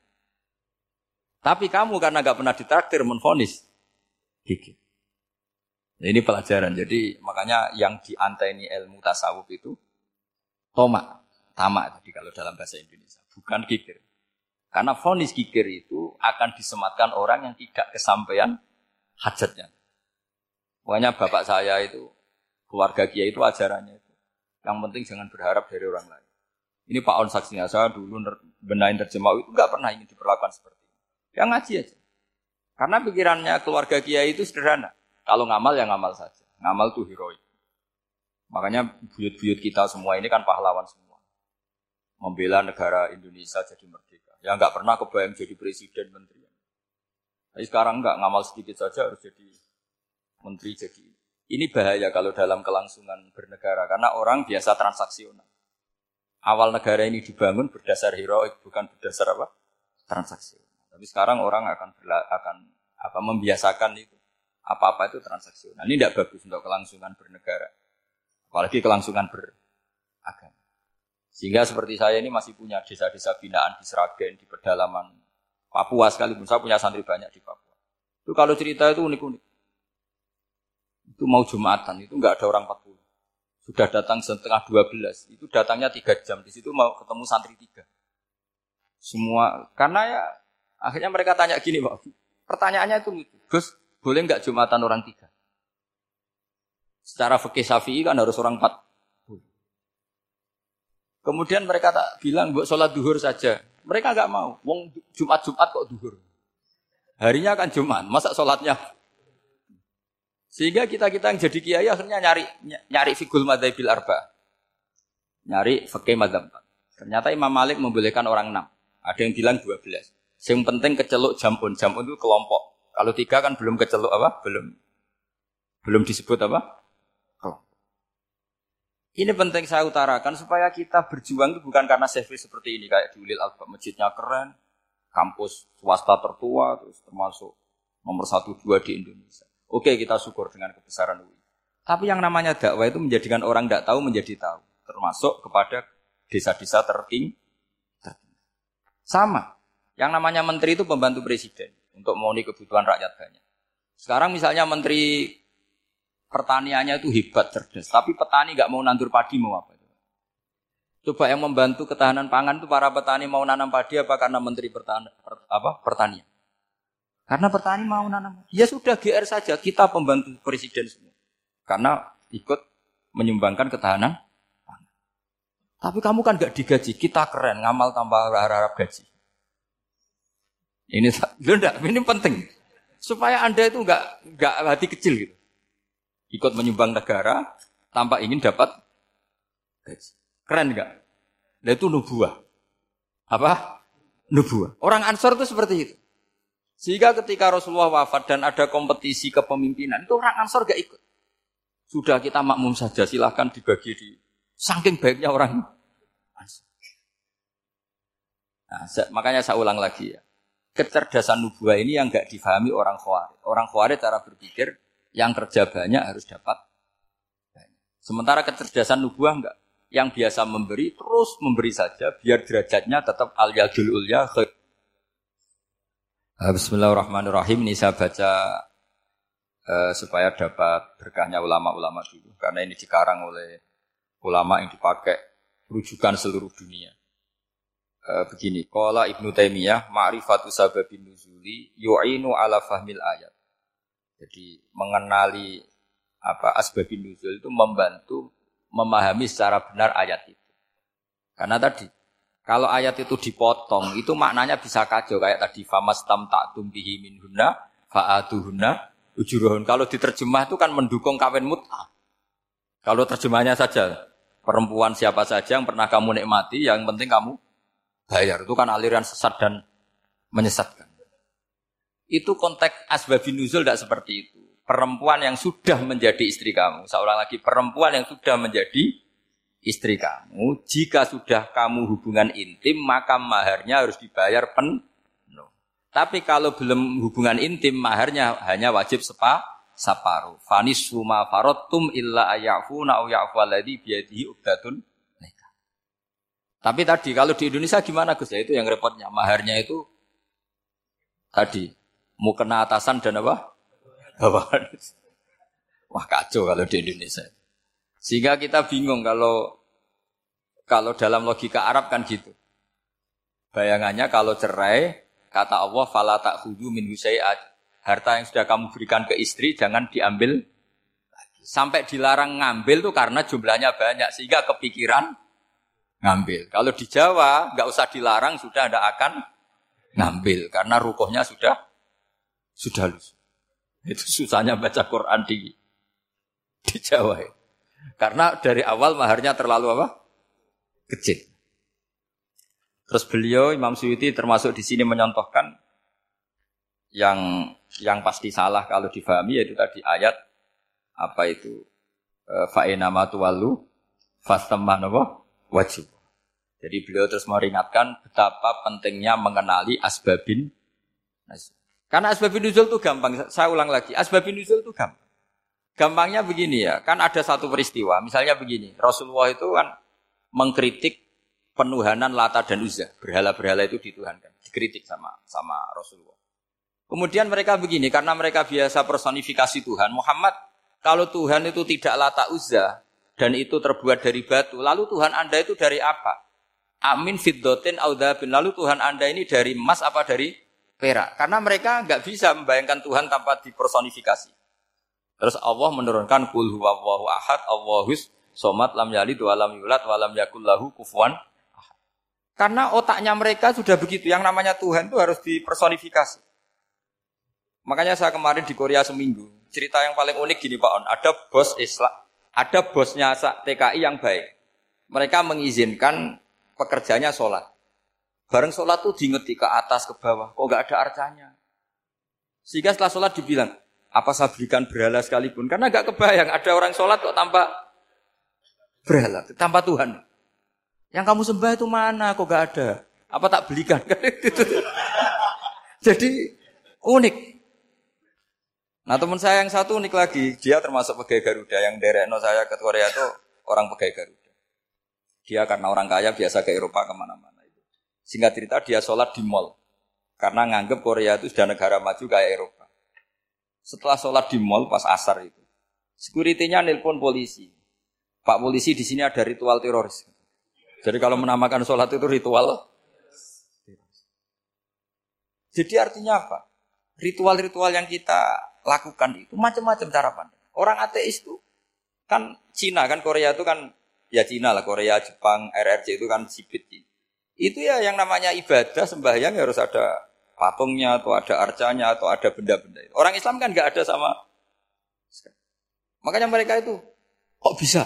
A: Tapi kamu karena gak pernah ditraktir menvonis kikir. Nah, ini pelajaran. Jadi makanya yang dianteni ilmu tasawuf itu toma, tamak tadi kalau dalam bahasa Indonesia, bukan kikir. Karena vonis kikir itu akan disematkan orang yang tidak kesampaian hajatnya. Pokoknya bapak saya itu, keluarga kiai itu ajarannya itu. Yang penting jangan berharap dari orang lain. Ini Pak On saksinya, saya dulu benahin terjemah itu gak pernah ingin diperlakukan seperti itu. Yang ngaji aja. Karena pikirannya keluarga kiai itu sederhana. Kalau ngamal ya ngamal saja. Ngamal itu heroik. Makanya buyut-buyut kita semua ini kan pahlawan semua. Membela negara Indonesia jadi merdeka. Ya nggak pernah kebayang jadi presiden, menteri. Tapi sekarang nggak, ngamal sedikit saja harus jadi menteri. Jadi ini bahaya kalau dalam kelangsungan bernegara karena orang biasa transaksional. Awal negara ini dibangun berdasar heroik, bukan berdasar apa? Transaksional. Tapi sekarang orang akan berla- akan apa membiasakan itu. Apa-apa itu transaksional. Ini tidak bagus untuk kelangsungan bernegara. Apalagi kelangsungan beragama. Sehingga seperti saya ini masih punya desa-desa binaan di Sragen, di pedalaman Papua sekalipun. Saya punya santri banyak di Papua. Itu kalau cerita itu unik-unik. Itu mau Jumatan, itu enggak ada orang empat puluh. Sudah datang setengah dua belas. Itu datangnya tiga jam. Di situ mau ketemu santri tiga. Semua, karena ya akhirnya mereka tanya gini, Pak. Pertanyaannya itu lucu. Gus, boleh enggak Jumatan orang tiga? Secara fikih Syafi'i kan harus orang empat. Kemudian mereka tak bilang buat sholat duhur saja. Mereka enggak mau. Wong Jumat-Jumat kok duhur. Harinya kan Jumat, masa sholatnya? Sehingga kita-kita yang jadi kiai akhirnya nyari nyari fikul madzhabil arba. Nyari fikih madzhab empat. Ternyata Imam Malik membolehkan orang enam. Ada yang bilang dua belas. Yang penting keceluk jamun. Jamun itu kelompok. Kalau tiga kan belum keceluk apa? Belum. Belum disebut apa? Ini penting saya utarakan supaya kita berjuang itu bukan karena service seperti ini kayak di Ulil Albab, masjidnya keren, kampus swasta tertua, terus termasuk nomor satu dua di Indonesia. Oke, kita syukur dengan kebesaran U I. Tapi yang namanya dakwah itu menjadikan orang tidak tahu menjadi tahu, termasuk kepada desa-desa terting. Sama, yang namanya menteri itu pembantu presiden untuk memenuhi kebutuhan rakyat banyak. Sekarang misalnya menteri pertaniannya itu hebat, cerdas. Tapi petani nggak mau nandur padi, mau apa? Coba yang membantu ketahanan pangan itu para petani mau nanam padi apa karena menteri pertanian? Apa? Pertanian. Karena petani mau nanam. Ya sudah G R saja, kita pembantu presiden semua. Karena ikut menyumbangkan ketahanan. Tapi kamu kan gak digaji, kita keren, ngamal tanpa harap gaji. Ini enggak, ini penting. Supaya Anda itu enggak enggak hati kecil gitu. Ikut menyumbang negara tanpa ingin dapat gaji. Keren enggak? Nah itu nubuah. Apa? Nubuah. Orang Ansor itu seperti itu. Sehingga ketika Rasulullah wafat dan ada kompetisi kepemimpinan, itu orang Ansor enggak ikut. Sudah kita makmum saja, silahkan dibagi di saking baiknya orang Ansor. Nah, makanya saya ulang lagi ya. Kecerdasan nubuah ini yang enggak difahami orang Khawarij. Orang Khawarij cara berpikir yang kerja banyak harus dapat banyak. Sementara kecerdasan nubuah enggak. Yang biasa memberi terus memberi saja biar derajatnya tetap al-yadul ulya. Bismillahirrahmanirrahim. Ini saya baca uh, supaya dapat berkahnya ulama-ulama dulu. Karena ini dikarang oleh ulama yang dipakai rujukan seluruh dunia. Uh, begini, qala Ibnu Taimiyah ma'rifatu sababin nuzuli yu'inu ala fahmil ayat. Jadi mengenali apa asbabin nuzul itu membantu memahami secara benar ayat itu. Karena tadi kalau ayat itu dipotong itu maknanya bisa kacau kayak tadi famastamta'tum bihi minhunna fa'atuhunna ujurahun. Kalau diterjemah itu kan mendukung kawin mut'ah. Kalau terjemahnya saja perempuan siapa saja yang pernah kamu nikmati yang penting kamu bayar, itu kan aliran sesat dan menyesatkan. Itu konteks asbabun nuzul tidak seperti itu. Perempuan yang sudah menjadi istri kamu, seorang lagi perempuan yang sudah menjadi istri kamu, jika sudah kamu hubungan intim, maka maharnya harus dibayar penuh. Tapi kalau belum hubungan intim, maharnya hanya wajib sepa, separuh. Fanis suma farotum illa ayafuna au yafu alladhi biyadihi ubdatun. Tapi tadi kalau di Indonesia gimana Gus? Ya itu yang repotnya. Maharnya itu tadi mau kena atasan dan apa? Bawahan. Wah kacau kalau di Indonesia. Sehingga kita bingung kalau kalau dalam logika Arab kan gitu. Bayangannya kalau cerai, kata Allah fala ta'khudhu min husai'at. Harta yang sudah kamu berikan ke istri jangan diambil lagi. Sampai dilarang ngambil tuh karena jumlahnya banyak sehingga kepikiran ngambil. Kalau di Jawa enggak usah dilarang sudah tidak akan ngambil karena rukuhnya sudah sudah lusuh. Itu susahnya baca Quran di di Jawa ya. Karena dari awal maharnya terlalu apa? Kecil. Terus beliau Imam Suyuti termasuk di sini menyontohkan yang yang pasti salah kalau difahami yaitu tadi ayat apa itu fa inama tuwallu fastamma napa wajib. Jadi beliau terus meringatkan betapa pentingnya mengenali asbabin nuzul. Karena asbabin nuzul itu gampang. Saya ulang lagi, asbabin nuzul itu gampang. Gampangnya begini ya, kan ada satu peristiwa. Misalnya begini, Rasulullah itu kan mengkritik penuhanan Lata dan Uzza. Berhala-berhala itu dituhankan, dikritik sama sama Rasulullah. Kemudian mereka begini, karena mereka biasa personifikasi Tuhan. Muhammad, kalau Tuhan itu tidak Lata Uzza dan itu terbuat dari batu, lalu Tuhan Anda itu dari apa? Amin fiddotin audabin. Lalu Tuhan Anda ini dari emas apa dari perak? Karena mereka enggak bisa membayangkan Tuhan tanpa dipersonifikasi. Terus Allah menurunkan qul huwallahu ahad, Allahus somad lam yalid wa lam yulad wa lam yakul lahu kufuwan ahad. Karena otaknya mereka sudah begitu, yang namanya Tuhan itu harus dipersonifikasi. Makanya saya kemarin di Korea seminggu, cerita yang paling unik gini Pak On, ada bos Islam, ada bosnya T K I yang baik. Mereka mengizinkan pekerjanya sholat. Bareng sholat tuh diingeti ke atas, ke bawah. Kok gak ada arcanya? Sehingga setelah sholat dibilang, apa saya berikan berhala sekalipun? Karena gak kebayang, ada orang sholat kok tanpa berhala, tanpa Tuhan. Yang kamu sembah itu mana? Kok gak ada? Apa tak belikan? Jadi unik. Nah teman saya yang satu unik lagi. Dia termasuk pegawai Garuda. Yang derekno saya ke Korea itu orang pegawai Garuda. Dia karena orang kaya biasa ke Eropa kemana-mana. Singkat cerita dia sholat di mall. Karena nganggep Korea itu sudah negara maju kayak Eropa. Setelah sholat di mall pas asar itu. Security-nya nelpon polisi. Pak polisi di sini ada ritual teroris. Jadi kalau menamakan sholat itu ritual. Jadi artinya apa? Ritual-ritual yang kita lakukan itu macam-macam cara pandang. Orang ateis itu Kan Cina kan Korea itu kan ya Cina lah, Korea, Jepang, R R C itu kan sipit. Itu ya yang namanya ibadah sembahyang harus ada patungnya atau ada arcanya atau ada benda-benda itu. Orang Islam kan nggak ada sama. Makanya mereka itu kok bisa?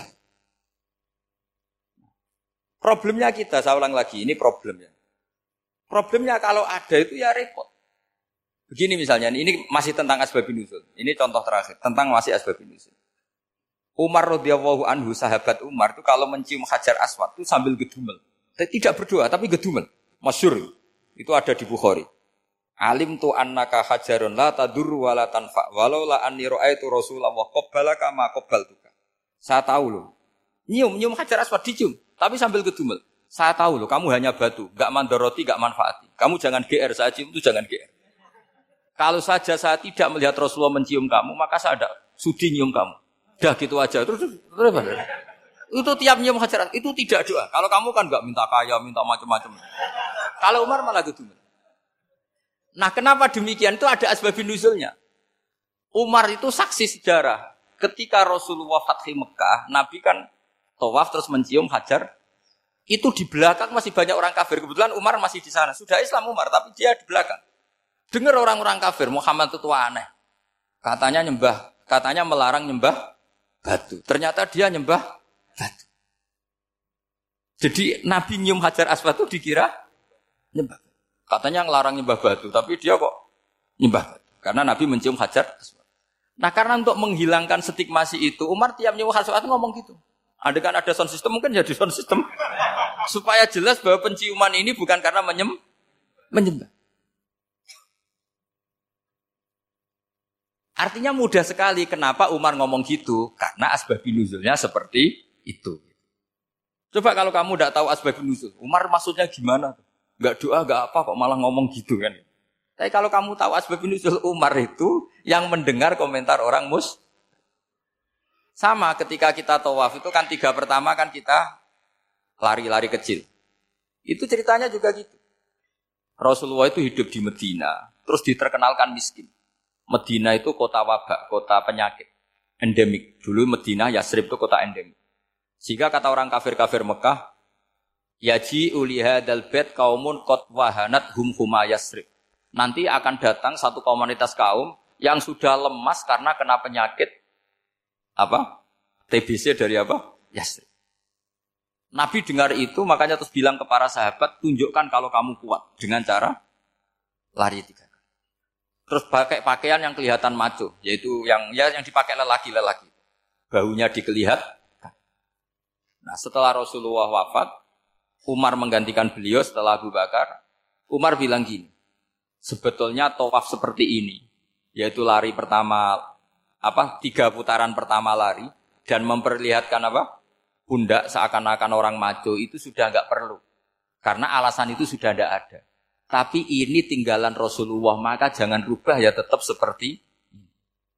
A: Problemnya kita, saya ulang lagi, ini problemnya. Problemnya kalau ada itu ya repot. Begini misalnya, ini masih tentang asbabun nuzul. Ini contoh terakhir, tentang masih asbabun nuzul. Umar radhiyallahu anhu, sahabat Umar itu kalau mencium Hajar Aswad itu sambil gedumel. Tidak berdoa, tapi gedumel. Masyhur. Itu ada di Bukhari. Alim tu annaka hajarun la tadur wa la tanfa walau la anni ra'aitu Rasulullah qabbalaka ma qabbaltuka. Saya tahu loh. Nyium, nyium Hajar Aswad dicium, tapi sambil gedumel. Saya tahu loh, kamu hanya batu, enggak mandoroti, enggak manfaati. Kamu jangan G R, saya cium itu jangan G R. Kalau saja saya tidak melihat Rasulullah mencium kamu, maka saya ada sudi nyium kamu. Dah gitu aja. Terus, terus, terus apa? Itu tiap nyium Hajar, itu tidak doa. Kalau kamu kan enggak minta kaya, minta macam-macam. Kalau Umar malah gitu. Nah, kenapa demikian? Itu ada asbabun nuzulnya. Umar itu saksi sejarah. Ketika Rasulullah Fathi Mekah, Nabi kan tawaf terus mencium Hajar. Itu di belakang masih banyak orang kafir. Kebetulan Umar masih di sana. Sudah Islam Umar, tapi dia di belakang. Dengar orang-orang kafir, Muhammad itu tua aneh. Katanya nyembah, katanya melarang nyembah batu. Ternyata dia nyembah batu. Jadi Nabi nyium Hajar Aswad itu dikira nyembah. Katanya ngelarang nyembah batu, tapi dia kok nyembah batu. Karena Nabi mencium Hajar Aswad. Nah, karena untuk menghilangkan stigmasi itu, Umar tiap nyium Hajar Aswad itu ngomong gitu. Ada kan ada sound system, mungkin jadi sound system. Supaya jelas bahwa penciuman ini bukan karena menyem, menyembah. Artinya mudah sekali kenapa Umar ngomong gitu. Karena asbabun nuzulnya seperti itu. Coba kalau kamu tidak tahu asbabun nuzul, Umar maksudnya gimana? Enggak doa, enggak apa, kok malah ngomong gitu kan. Tapi kalau kamu tahu asbabun nuzul Umar itu, yang mendengar komentar orang mus. Sama ketika kita tawaf itu kan tiga pertama kan kita lari-lari kecil. Itu ceritanya juga gitu. Rasulullah itu hidup di Medina, terus diterkenalkan miskin. Medina itu kota wabak, kota penyakit, endemik. Dulu Medina, Yasrib itu kota endemik. Sehingga kata orang kafir-kafir Mekah, yaji uliha dalbet kaumun kot wahanat hum huma Yasrib. Nanti akan datang satu komunitas kaum yang sudah lemas karena kena penyakit apa? T B C dari apa? Yasrib. Nabi dengar itu, makanya terus bilang ke para sahabat, tunjukkan kalau kamu kuat dengan cara lari tiga. Terus pakai pakaian yang kelihatan maco, yaitu yang ya yang dipakai lelaki-lelaki. Bahunya dikelihatkan. Nah, setelah Rasulullah wafat, Umar menggantikan beliau setelah Abu Bakar. Umar bilang gini, sebetulnya tawaf seperti ini, yaitu lari pertama, apa tiga putaran pertama lari, dan memperlihatkan apa pundak seakan-akan orang maco itu sudah enggak perlu. Karena alasan itu sudah tidak ada. Tapi ini tinggalan Rasulullah, maka jangan rubah ya tetap seperti ini.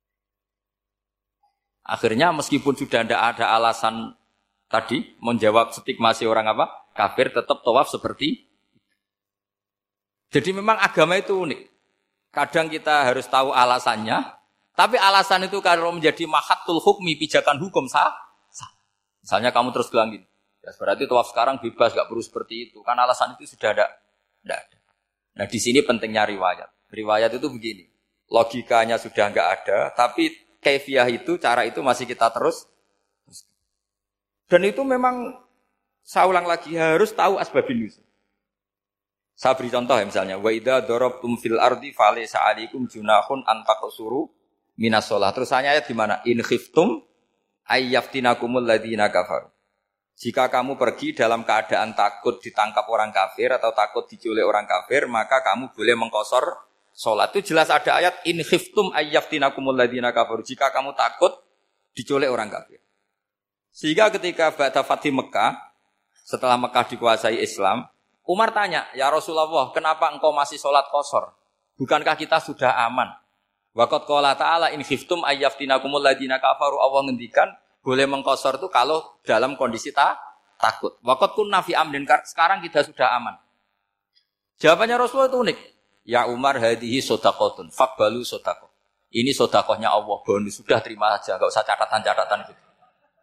A: Akhirnya meskipun sudah tidak ada alasan tadi, menjawab stigmasi orang apa? Kafir, tetap tawaf seperti itu. Jadi memang agama itu unik. Kadang kita harus tahu alasannya, tapi alasan itu kalau menjadi mahatul hukmi, pijakan hukum sah, sah. Misalnya kamu terus bilang gini, ya berarti tawaf sekarang bebas, gak perlu seperti itu. Karena alasan itu sudah ada. Tidak ada. Nah di sini pentingnya riwayat. Riwayat itu begini, logikanya sudah enggak ada, tapi kaifiah itu, cara itu masih kita terus. Dan itu memang, saya ulang lagi, harus tahu asbabun nuzul. Saya beri contoh ya misalnya, wa idza darabtum fil ardi falaysa 'alaikum junahun an taqsuru minas shalah. Terus ayat di mana? In khiftum ayyaftinakumul ladzina kafaru. Jika kamu pergi dalam keadaan takut ditangkap orang kafir atau takut diculik orang kafir, maka kamu boleh mengqasar salat. Itu jelas ada ayat in khiftum ayyaftinakumul ladzina kafaru. Jika kamu takut diculik orang kafir. Sehingga ketika ba'da Fathi Mekah, setelah Mekah dikuasai Islam, Umar tanya, "Ya Rasulullah, kenapa engkau masih salat qasar? Bukankah kita sudah aman?" Wa qad qala ta'ala in khiftum ayyaftinakumul ladzina kafaru. Allah ngendikan boleh mengqasar itu kalau dalam kondisi ta, takut. Wa qad kunna fi amrin, sekarang kita sudah aman. Jawabannya Rasulullah itu unik. Ya Umar, hadhihi shadaqatun, faqbalu shadaqah. Ini sedekahnya Allah, bonus sudah terima saja, enggak usah catatan-catatan gitu.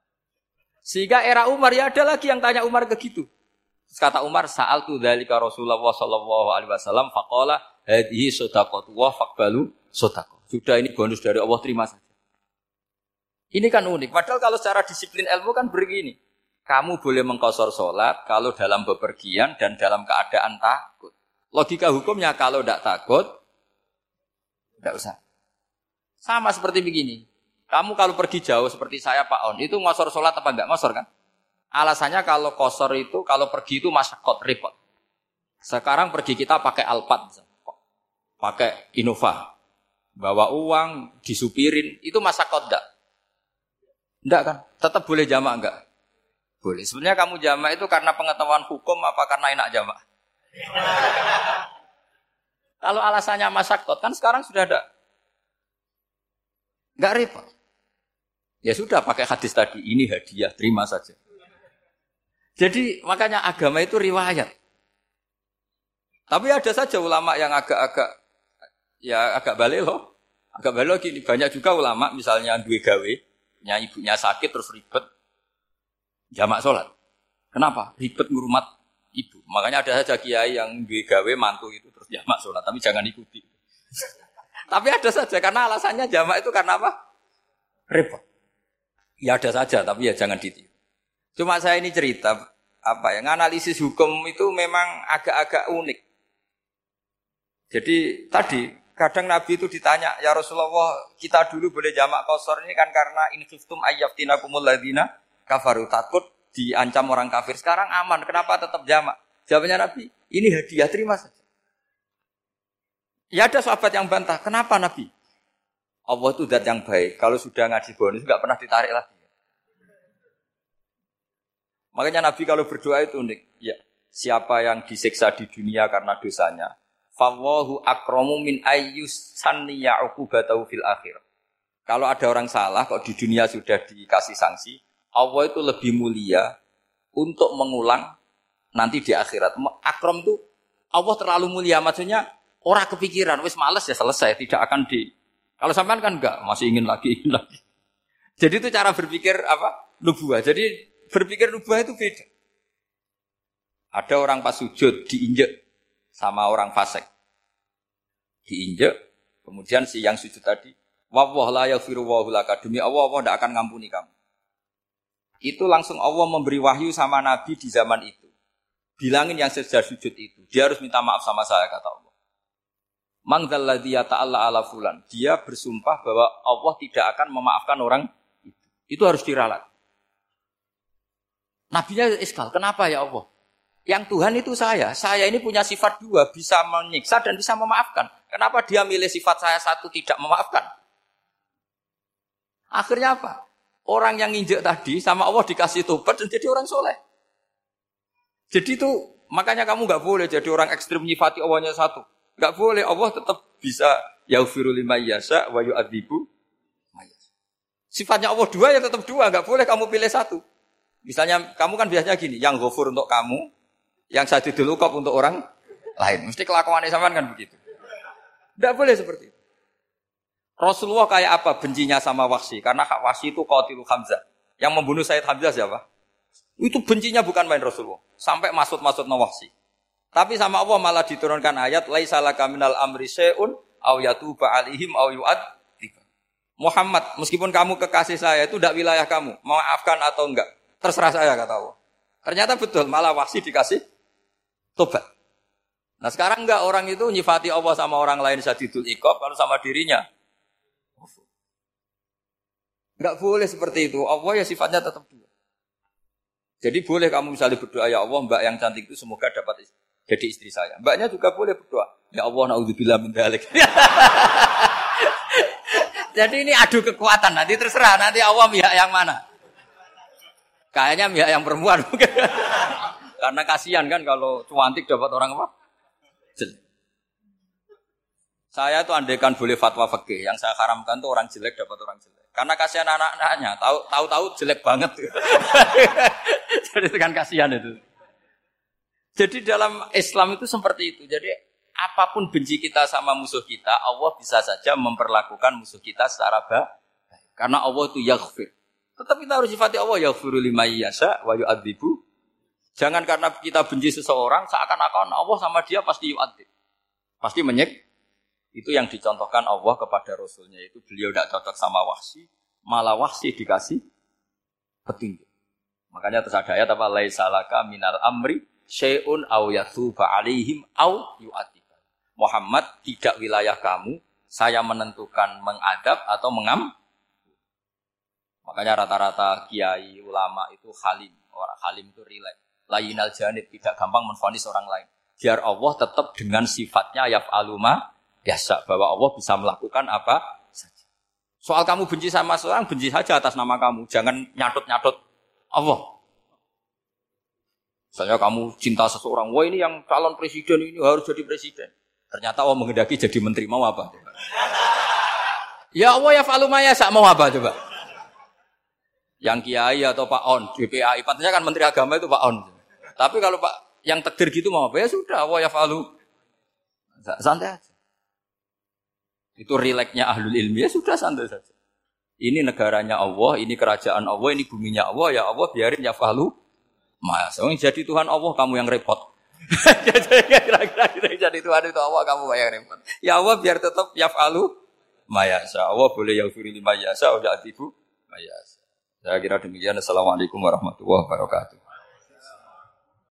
A: Sehingga era Umar ya ada lagi yang tanya Umar ke gitu. Terus kata Umar, sa'altu dzalika Rasulullah sallallahu alaihi wasallam faqala hadhihi shadaqatu wa faqbalu shadaqah. Sudah ini bonus dari Allah, terima saja. Ini kan unik. Padahal kalau secara disiplin ilmu kan begini. Kamu boleh mengqashar salat kalau dalam bepergian dan dalam keadaan takut. Logika hukumnya kalau tidak takut tidak usah. Sama seperti begini. Kamu kalau pergi jauh seperti saya Pak On, itu ngosor sholat apa enggak ngosor kan? Alasannya kalau kosor itu, kalau pergi itu masyakot, repot. Sekarang pergi kita pakai Alphard, pakai Innova, bawa uang, disupirin, itu masyakot enggak? Enggak kan? Tetap boleh jamak enggak? Boleh. Sebenarnya kamu jamak itu karena pengetahuan hukum apa karena enak jamak? Kalau alasannya masyakot, kan sekarang sudah ada. Enggak repot. Ya sudah pakai hadis tadi, ini hadiah, terima saja. Jadi makanya agama itu riwayat. Tapi ada saja ulama yang agak-agak ya agak balik loh. Agak balik gini, banyak juga ulama misalnya duwe gawe, nya ibunya sakit terus ribet jamak sholat. Kenapa? Ribet ngurumat ibu. Makanya ada saja kiai yang duwe gawe mantu itu terus jamak sholat, tapi jangan ikuti. Tapi ada saja karena alasannya jamak itu karena apa? Repot. Ya ada saja, tapi ya jangan ditiru. Cuma saya ini cerita, apa ya, analisis hukum itu memang agak-agak unik. Jadi tadi, kadang Nabi itu ditanya, ya Rasulullah, kita dulu boleh jamak qashar ini kan karena in khiftum ayyafinakumul ladzina kafaru, takut diancam orang kafir. Sekarang aman, kenapa tetap jamak? Jawabnya Nabi, ini hadiah, terima saja. Ya ada sahabat yang bantah, kenapa Nabi? Allah itu zat yang baik, kalau sudah ngaji bonus nggak pernah ditarik lagi. Makanya Nabi kalau berdoa itu unik. Ya, siapa yang disiksa di dunia karena dosanya, fawahu akramu min ayyus sanniya uqubatahu fil akhir. Kalau ada orang salah kok di dunia sudah dikasih sanksi, Allah itu lebih mulia untuk mengulang nanti di akhirat. Akram itu Allah terlalu mulia, maksudnya orang kepikiran, wis males ya selesai, tidak akan di. Kalau sampean kan enggak, masih ingin lagi, ingin lagi. Jadi itu cara berpikir apa? Nubuah. Jadi berpikir nubuah itu beda. Ada orang pas sujud diinjek sama orang fasik. Diinjek, kemudian si yang sujud tadi, wallahu la yaghfiru wa laka, demi Allah Allah tidak akan ngampuni kamu. Itu langsung Allah memberi wahyu sama Nabi di zaman itu. Bilangin yang sedang sujud itu, dia harus minta maaf sama saya, kata Allah. Mangdalladzi yata'alla ala fulan. Dia bersumpah bahwa Allah tidak akan memaafkan orang itu. Itu harus diralat. Nabinya iskal, kenapa ya Allah? Yang Tuhan itu saya. Saya ini punya sifat dua, bisa menyiksa dan bisa memaafkan. Kenapa dia milih sifat saya satu tidak memaafkan? Akhirnya apa? Orang yang nginjek tadi sama Allah dikasih tobat dan jadi orang soleh. Jadi itu makanya kamu nggak boleh jadi orang ekstrem nyifati Allahnya satu. Nggak boleh, Allah tetap bisa yaghfiru liman yasha wa yu'adzibu may yasha. Sifatnya Allah dua ya tetap dua, nggak boleh kamu pilih satu. Misalnya kamu kan biasanya gini, yang ghafur untuk kamu, yang sadidul uqab untuk orang lain. Mesti kelakuannya sampean kan begitu. Nggak boleh seperti itu. Rasulullah kayak apa bencinya sama Wahsy? Karena Wahsy itu qatilu Hamzah. Yang membunuh Sayyid Hamzah siapa? Itu bencinya bukan main Rasulullah. Sampai maksud-maksud Wahsy. Tapi sama Allah malah diturunkan ayat laisa laka minal amri syai'un aw yatuba alaihim aw yu'adzib. Muhammad, meskipun kamu kekasih saya itu tidak wilayah kamu, maafkan atau enggak, terserah saya, kata Allah. Ternyata betul, malah Wahsy dikasih tobat. Nah sekarang enggak, orang itu nyifati Allah sama orang lain sadidul iqab, kalau sama dirinya enggak boleh seperti itu. Allah ya sifatnya tetap dua. Jadi boleh kamu misalnya berdoa, ya Allah mbak yang cantik itu semoga dapat istri. Jadi istri saya. Mbaknya juga boleh berdoa. Ya Allah, naudzubillah min dzalik. Jadi ini adu kekuatan. Nanti terserah. Nanti Allah pihak yang mana. Kayaknya pihak yang perempuan. Karena kasihan kan kalau cantik dapat orang apa? Jelek. Saya tuh andaikan boleh fatwa fikih. Yang saya haramkan tuh orang jelek dapat orang jelek. Karena kasihan anak-anaknya. Tahu-tahu jelek banget. Jadi kan kasihan itu. Jadi dalam Islam itu seperti itu. Jadi apapun benci kita sama musuh kita, Allah bisa saja memperlakukan musuh kita secara baik. Karena Allah itu yaghfir. Tetap kita harus sifati Allah yaghfiru liman yasha wa yu'adzibu. Jangan karena kita benci seseorang seakan-akan Allah sama dia pasti yu'adzib. Pasti menyek. Itu yang dicontohkan Allah kepada Rasulnya. Itu beliau tidak cocok sama Wahsy. Malah Wahsy dikasih petunjuk. Makanya terus ada ayat apa? Laisa laka minal amri syai'un aw yatuba alaihim aw yu'adzib. Muhammad, tidak wilayah kamu. Saya menentukan mengadab atau mengam. Makanya rata-rata kiai ulama itu halim. Orang halim itu rileks. Layinal janib, tidak gampang menvonis orang lain. Biar Allah tetap dengan sifatnya yaf'alu ma yasha, bahwa Allah bisa melakukan apa saja. Soal kamu benci sama seorang, benci saja atas nama kamu. Jangan nyatut-nyatut Allah. Misalnya kamu cinta seseorang, wah ini yang calon presiden ini harus jadi presiden. Ternyata Allah menghendaki jadi menteri, mau apa? Ya Allah yaf'alu ma yasha, mau apa coba? Yang kiai atau Pak On, D P A I, patutnya kan menteri agama itu Pak On. Tapi kalau Pak yang takdir gitu mau apa? Ya sudah, Allah yaf'alu. Santai aja. Itu rileksnya ahlul ilmi, ya sudah santai saja. Ini negaranya Allah, ini kerajaan Allah, ini buminya Allah, ya Allah biarin yaf'alu. Mas, jadi Tuhan Allah kamu yang repot. Kira-kira jadi Tuhan itu Allah kamu yang repot. Ya Allah biar tetap yaf'alu mayasa. Allah boleh yaghfiru liman yasha wa ya'tibu mayasa. Saya kira demikian. Assalamualaikum warahmatullahi wabarakatuh.